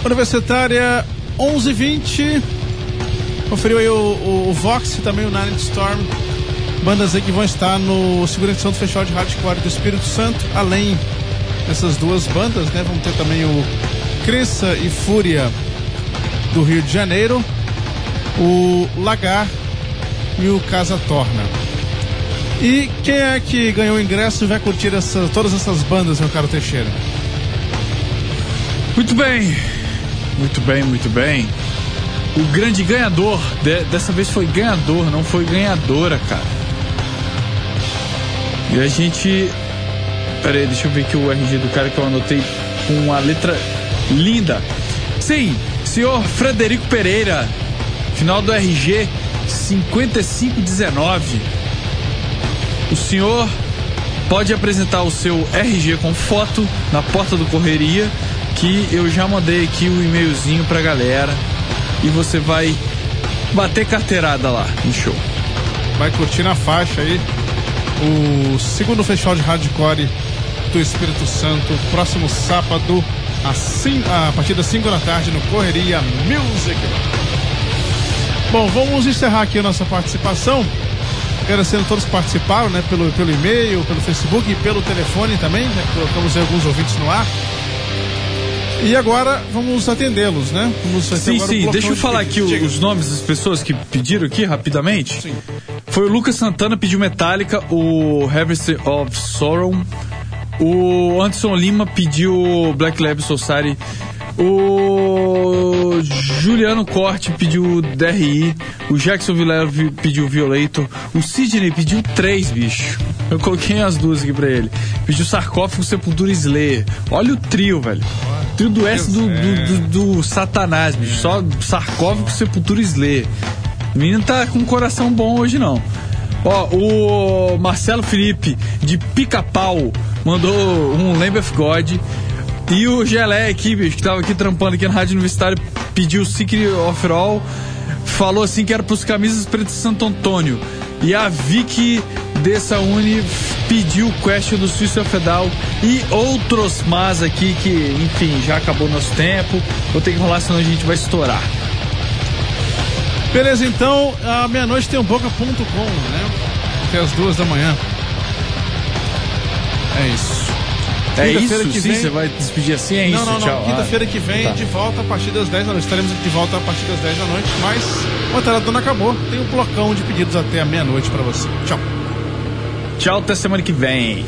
Universitária 11h20. Conferiu aí o Vox e também o Night Storm. Bandas aí que vão estar no segunda edição do Festival de Hardcore do Espírito Santo. Além dessas duas bandas, né? Vamos ter também o Crença e Fúria do Rio de Janeiro, o Lagar e o Casa Torna. E quem é que ganhou o ingresso e vai curtir todas essas bandas, meu caro Teixeira? Muito bem. O grande ganhador, dessa vez foi ganhador, não foi ganhadora, cara. E a gente... Pera aí, deixa eu ver aqui o RG do cara que eu anotei com uma letra linda. Sim, senhor Frederico Pereira, final do RG 5519. O senhor pode apresentar o seu RG com foto na porta do Correria, que eu já mandei aqui o e-mailzinho pra galera, e você vai bater carteirada lá no show. Vai curtir na faixa aí o segundo Festival de Hardcore do Espírito Santo, próximo sábado, a partir das 5 da tarde no Correria Music. Bom, vamos encerrar aqui a nossa participação, agradecendo a todos que participaram, né, pelo e-mail, pelo Facebook e pelo telefone também, né, colocamos aí alguns ouvintes no ar. E agora vamos atendê-los, né? Sim, deixa eu falar aqui os nomes das pessoas que pediram aqui rapidamente. Sim. Foi o Lucas Santana, pediu Metallica, o Harvest of Sorrow, o Anderson Lima pediu Black Label Society, o Juliano Corte pediu DRI, o Jackson Villela pediu Violator, o Sidney pediu 3, bicho. Eu coloquei as duas aqui pra ele. Pediu Sarcófago, Sepultura e Slayer. Olha o trio, velho. O trio do S do Satanás, bicho. Só Sarcófago, Sepultura e Slayer. O menino tá com um coração bom hoje, não. Ó, o Marcelo Felipe, de Pica-Pau, mandou um Lamb of God. E o Gelé aqui, bicho, que tava aqui trampando aqui na Rádio Universitária, pediu Secret of All. Falou assim que era pros Camisas Pretas de Santo Antônio. E a Vicky dessa Uni pediu o Question do Suicide of a Down e outros mais aqui que, enfim, já acabou nosso tempo. Vou ter que enrolar, senão a gente vai estourar. Beleza, então, à meia-noite tem um boca.com, né? Até as 2 da manhã. É isso. É isso? Que vem... Você vai despedir assim? É isso? Não. Tchau. Quinta-feira que vem, de volta a partir das 10 da noite. Estaremos aqui de volta a partir das 10 da noite. Mas o Antenado não acabou. Tem um blocão de pedidos até a meia-noite pra você. Tchau. Tchau, até semana que vem.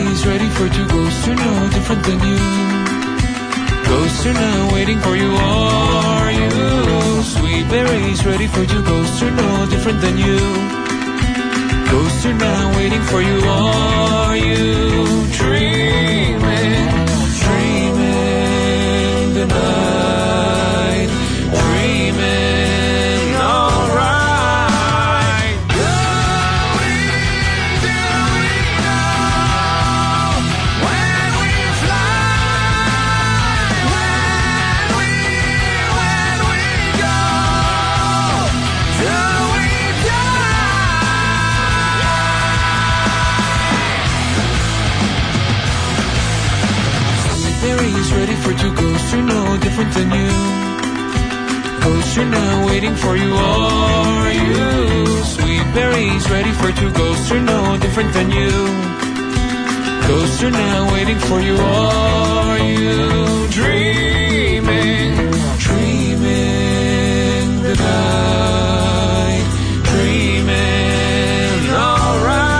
berries ready for two ghosts who know different than you. Ghosts are now waiting for you, are you? Sweet berries ready for two ghosts who know different than you. Ghosts are now waiting for you, are you? Dreaming, dreaming the night, dreaming alright. Ready for two ghosts who know different than you. Ghosts are now waiting for you, are you? Sweet berries ready for two ghosts who know different than you. Ghosts are now waiting for you, are you? Dreaming, dreaming the night, dreaming alright.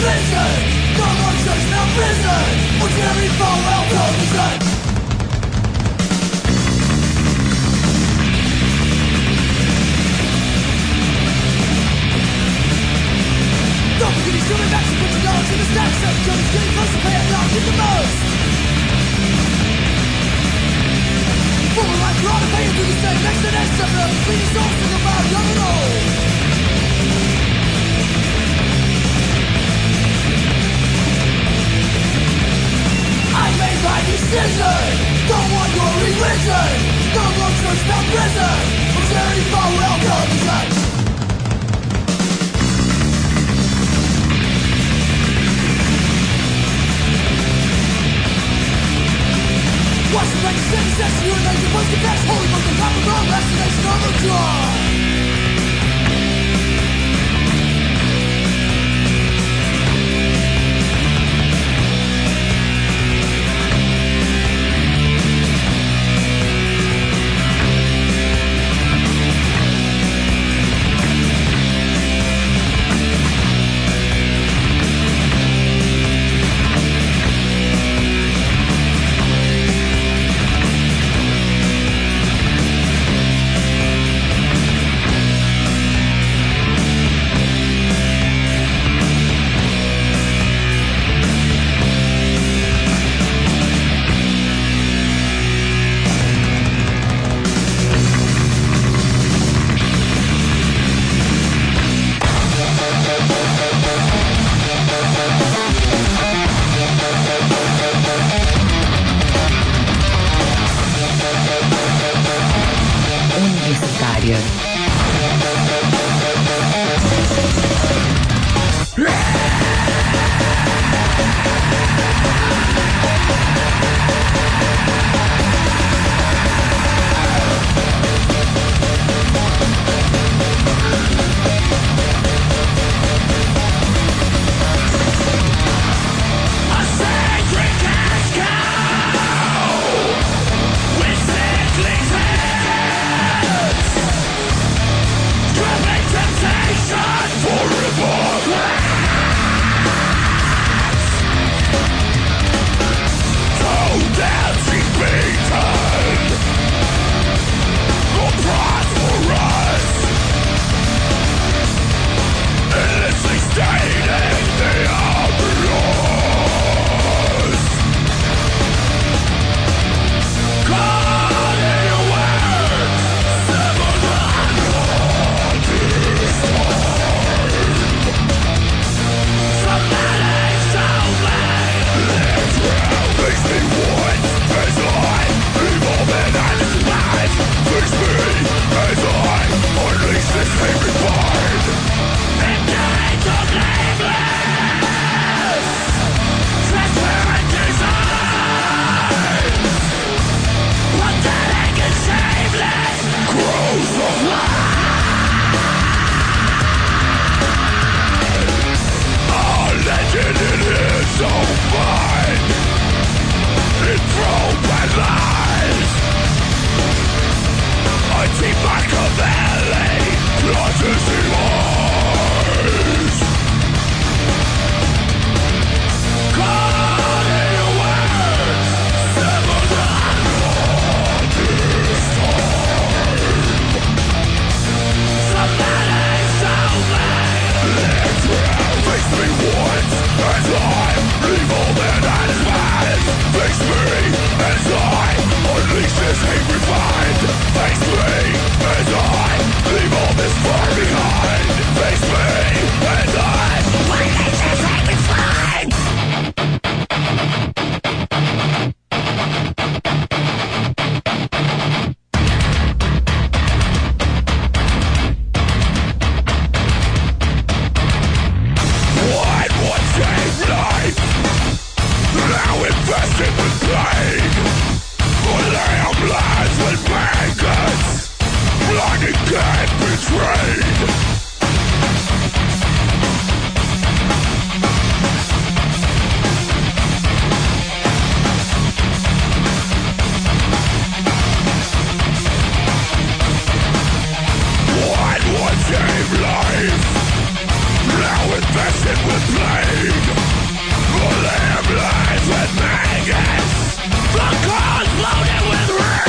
religion. No more church, no prison. We'll carry forward television. Don't forget he's coming back to put your dollars in the stack. Seven Johnny's getting close to paying down with the most. Full of life, you're on a paying through the same next to next. Seven up, clean your souls, think about young and old. I made my decision. Don't want your religion. No more church, no prison. I'm Jerry Falwell television. Watch the legislation session, you and I can post the cash. Holy book, the top of the destination on the draw. Now it's infested with plague. Will live life with maggots. The cause loaded with rain.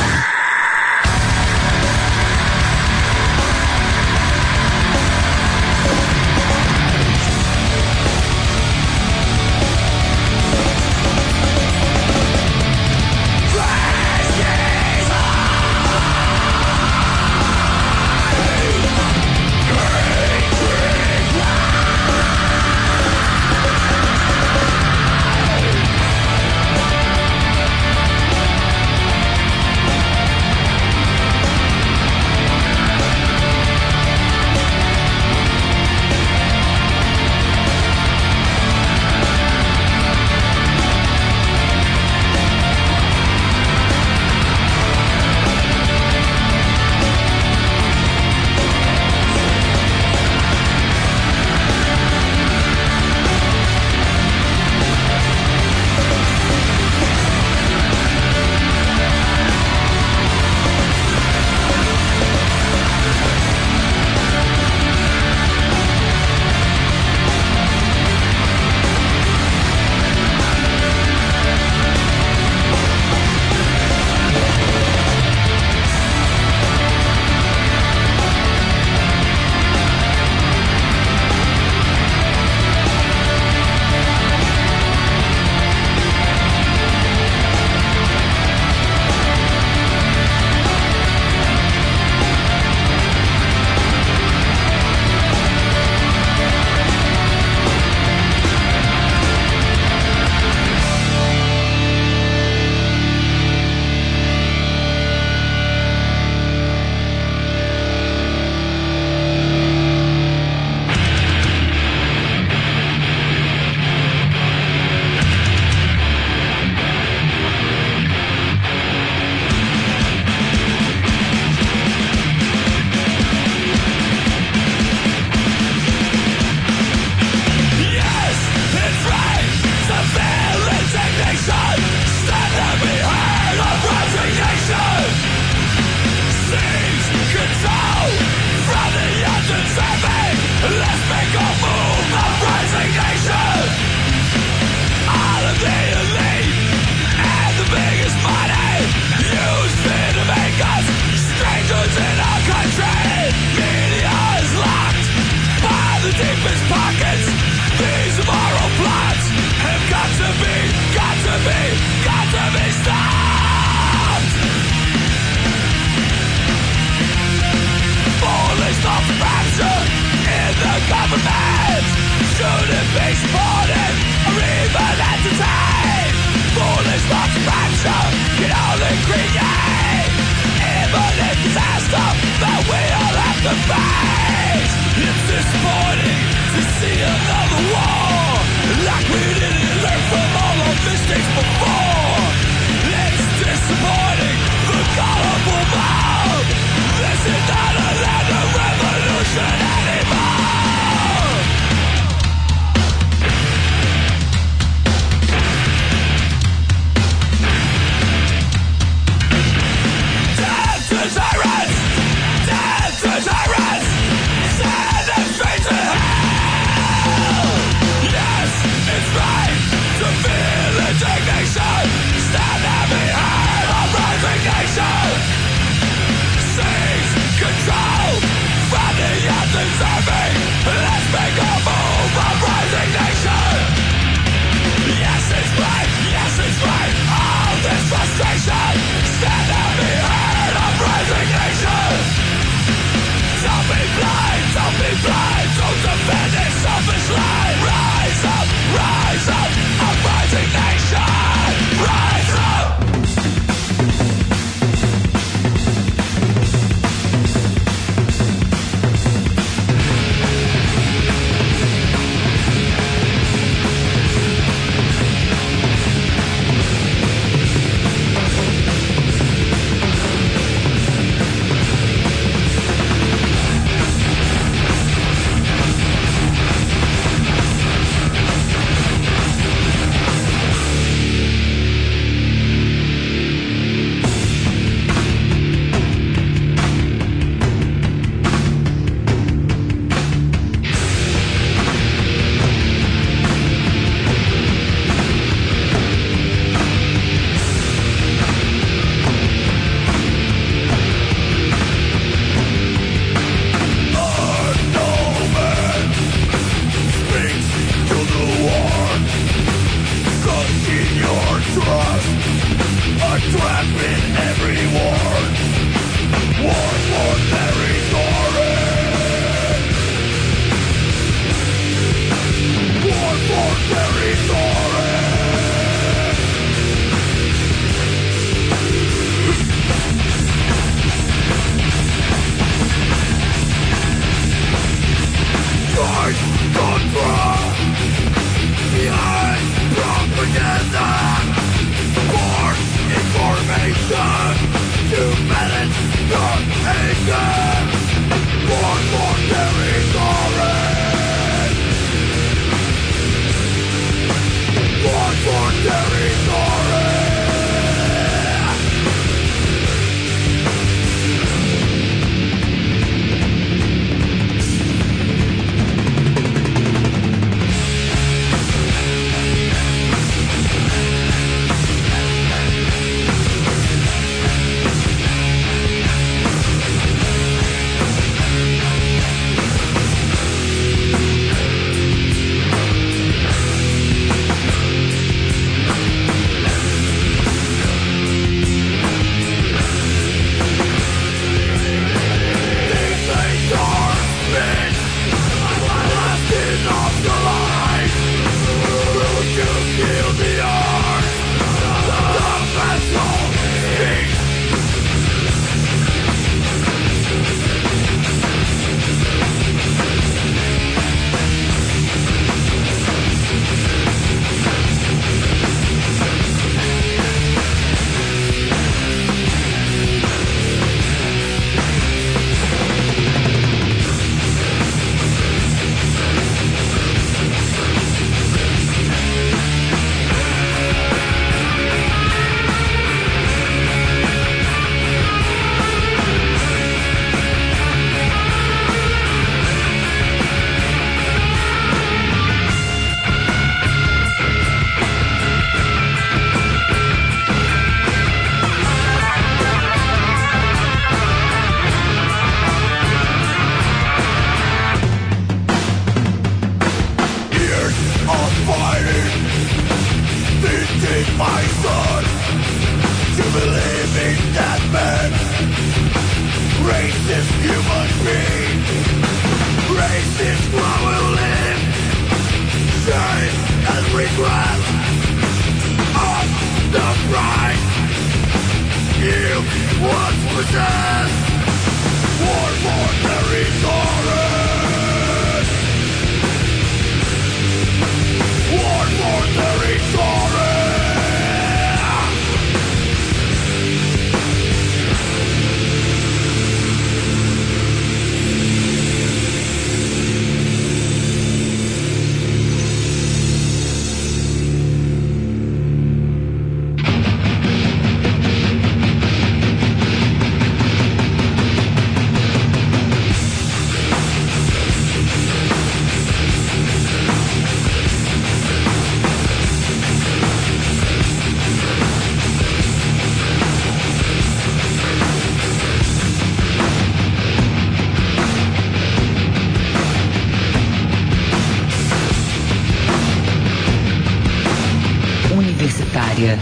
Universitária.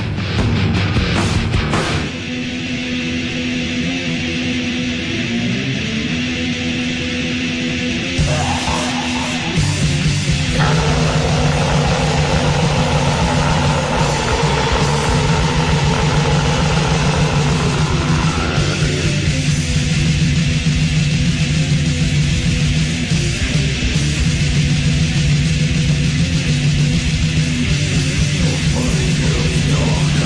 Dark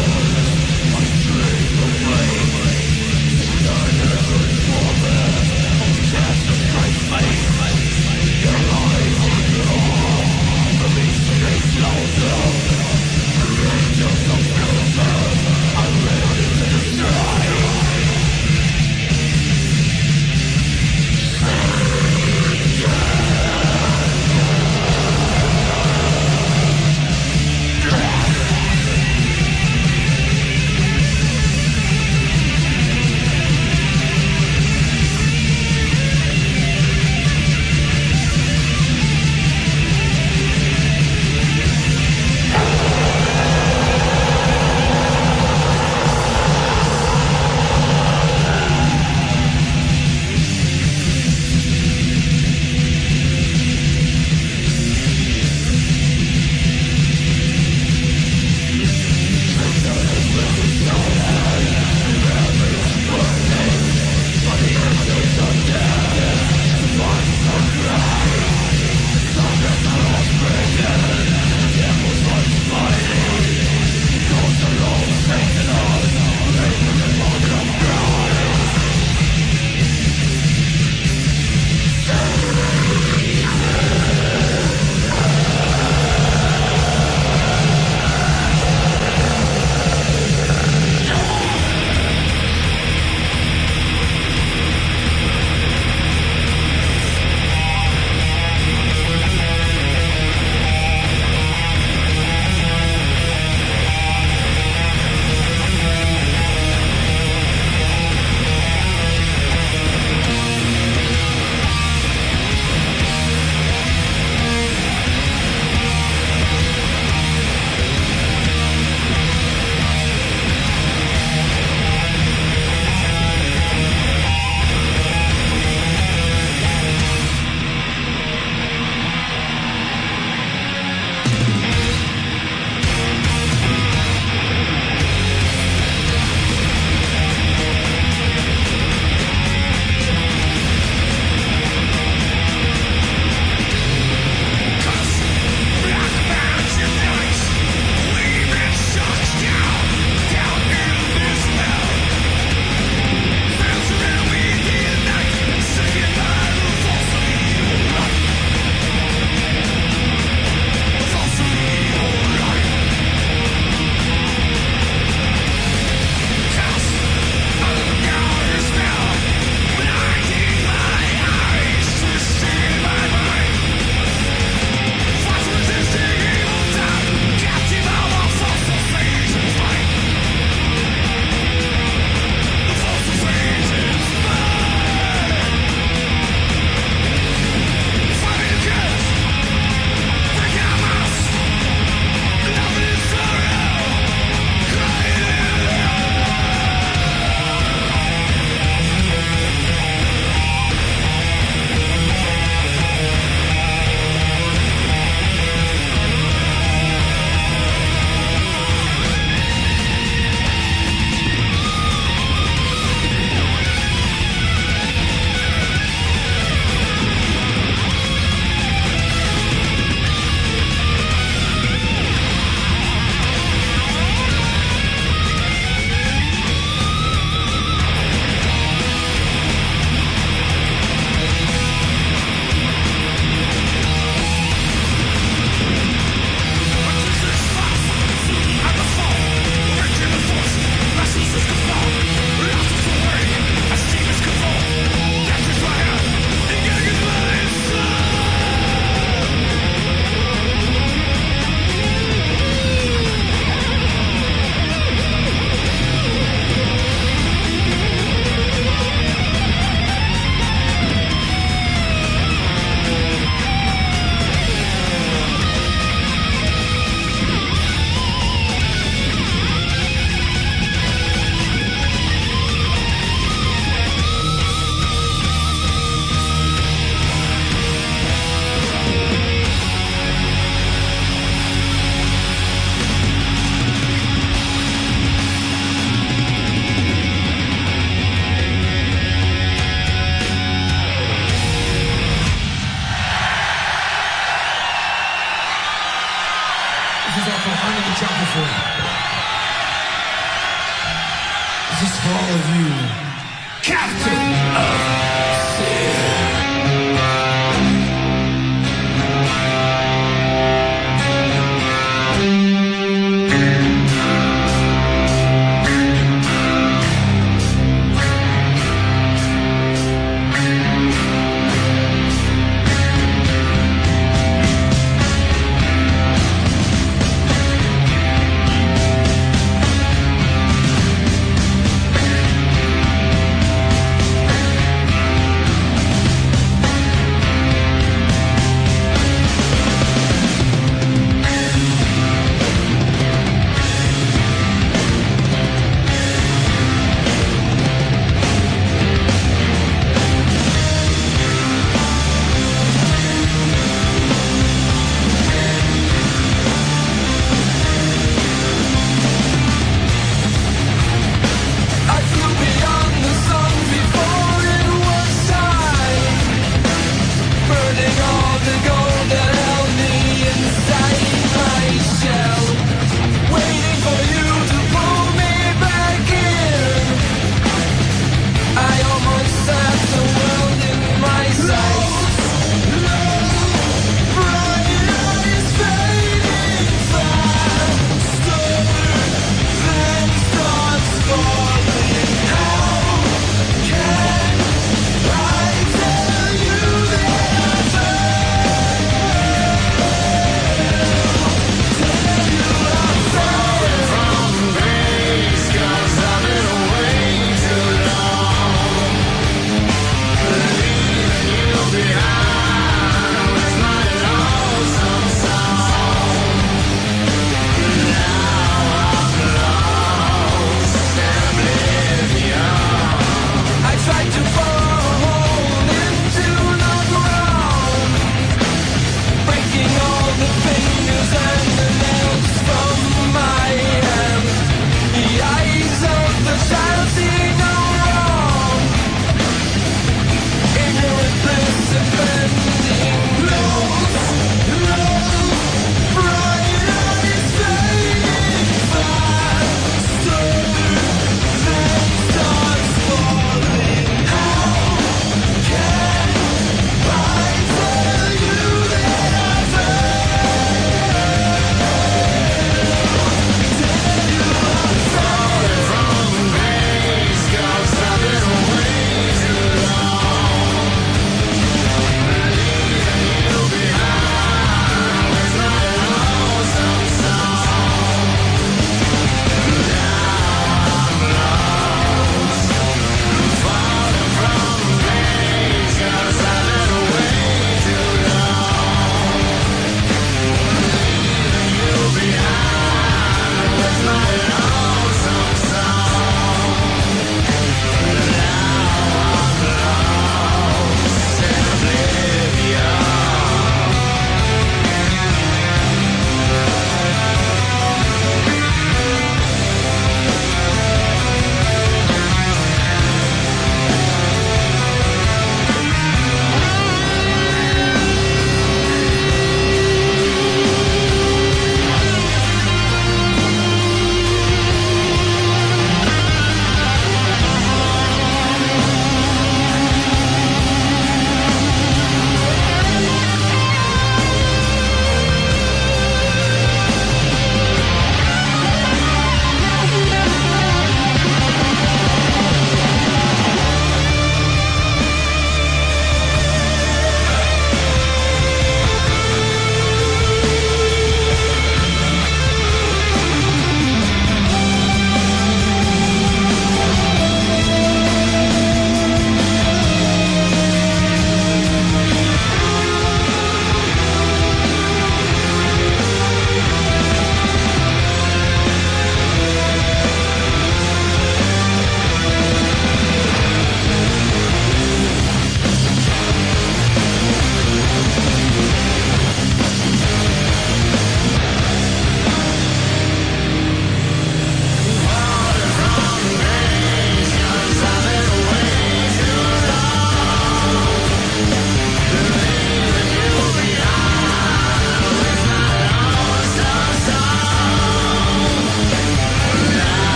for all of you, Captain of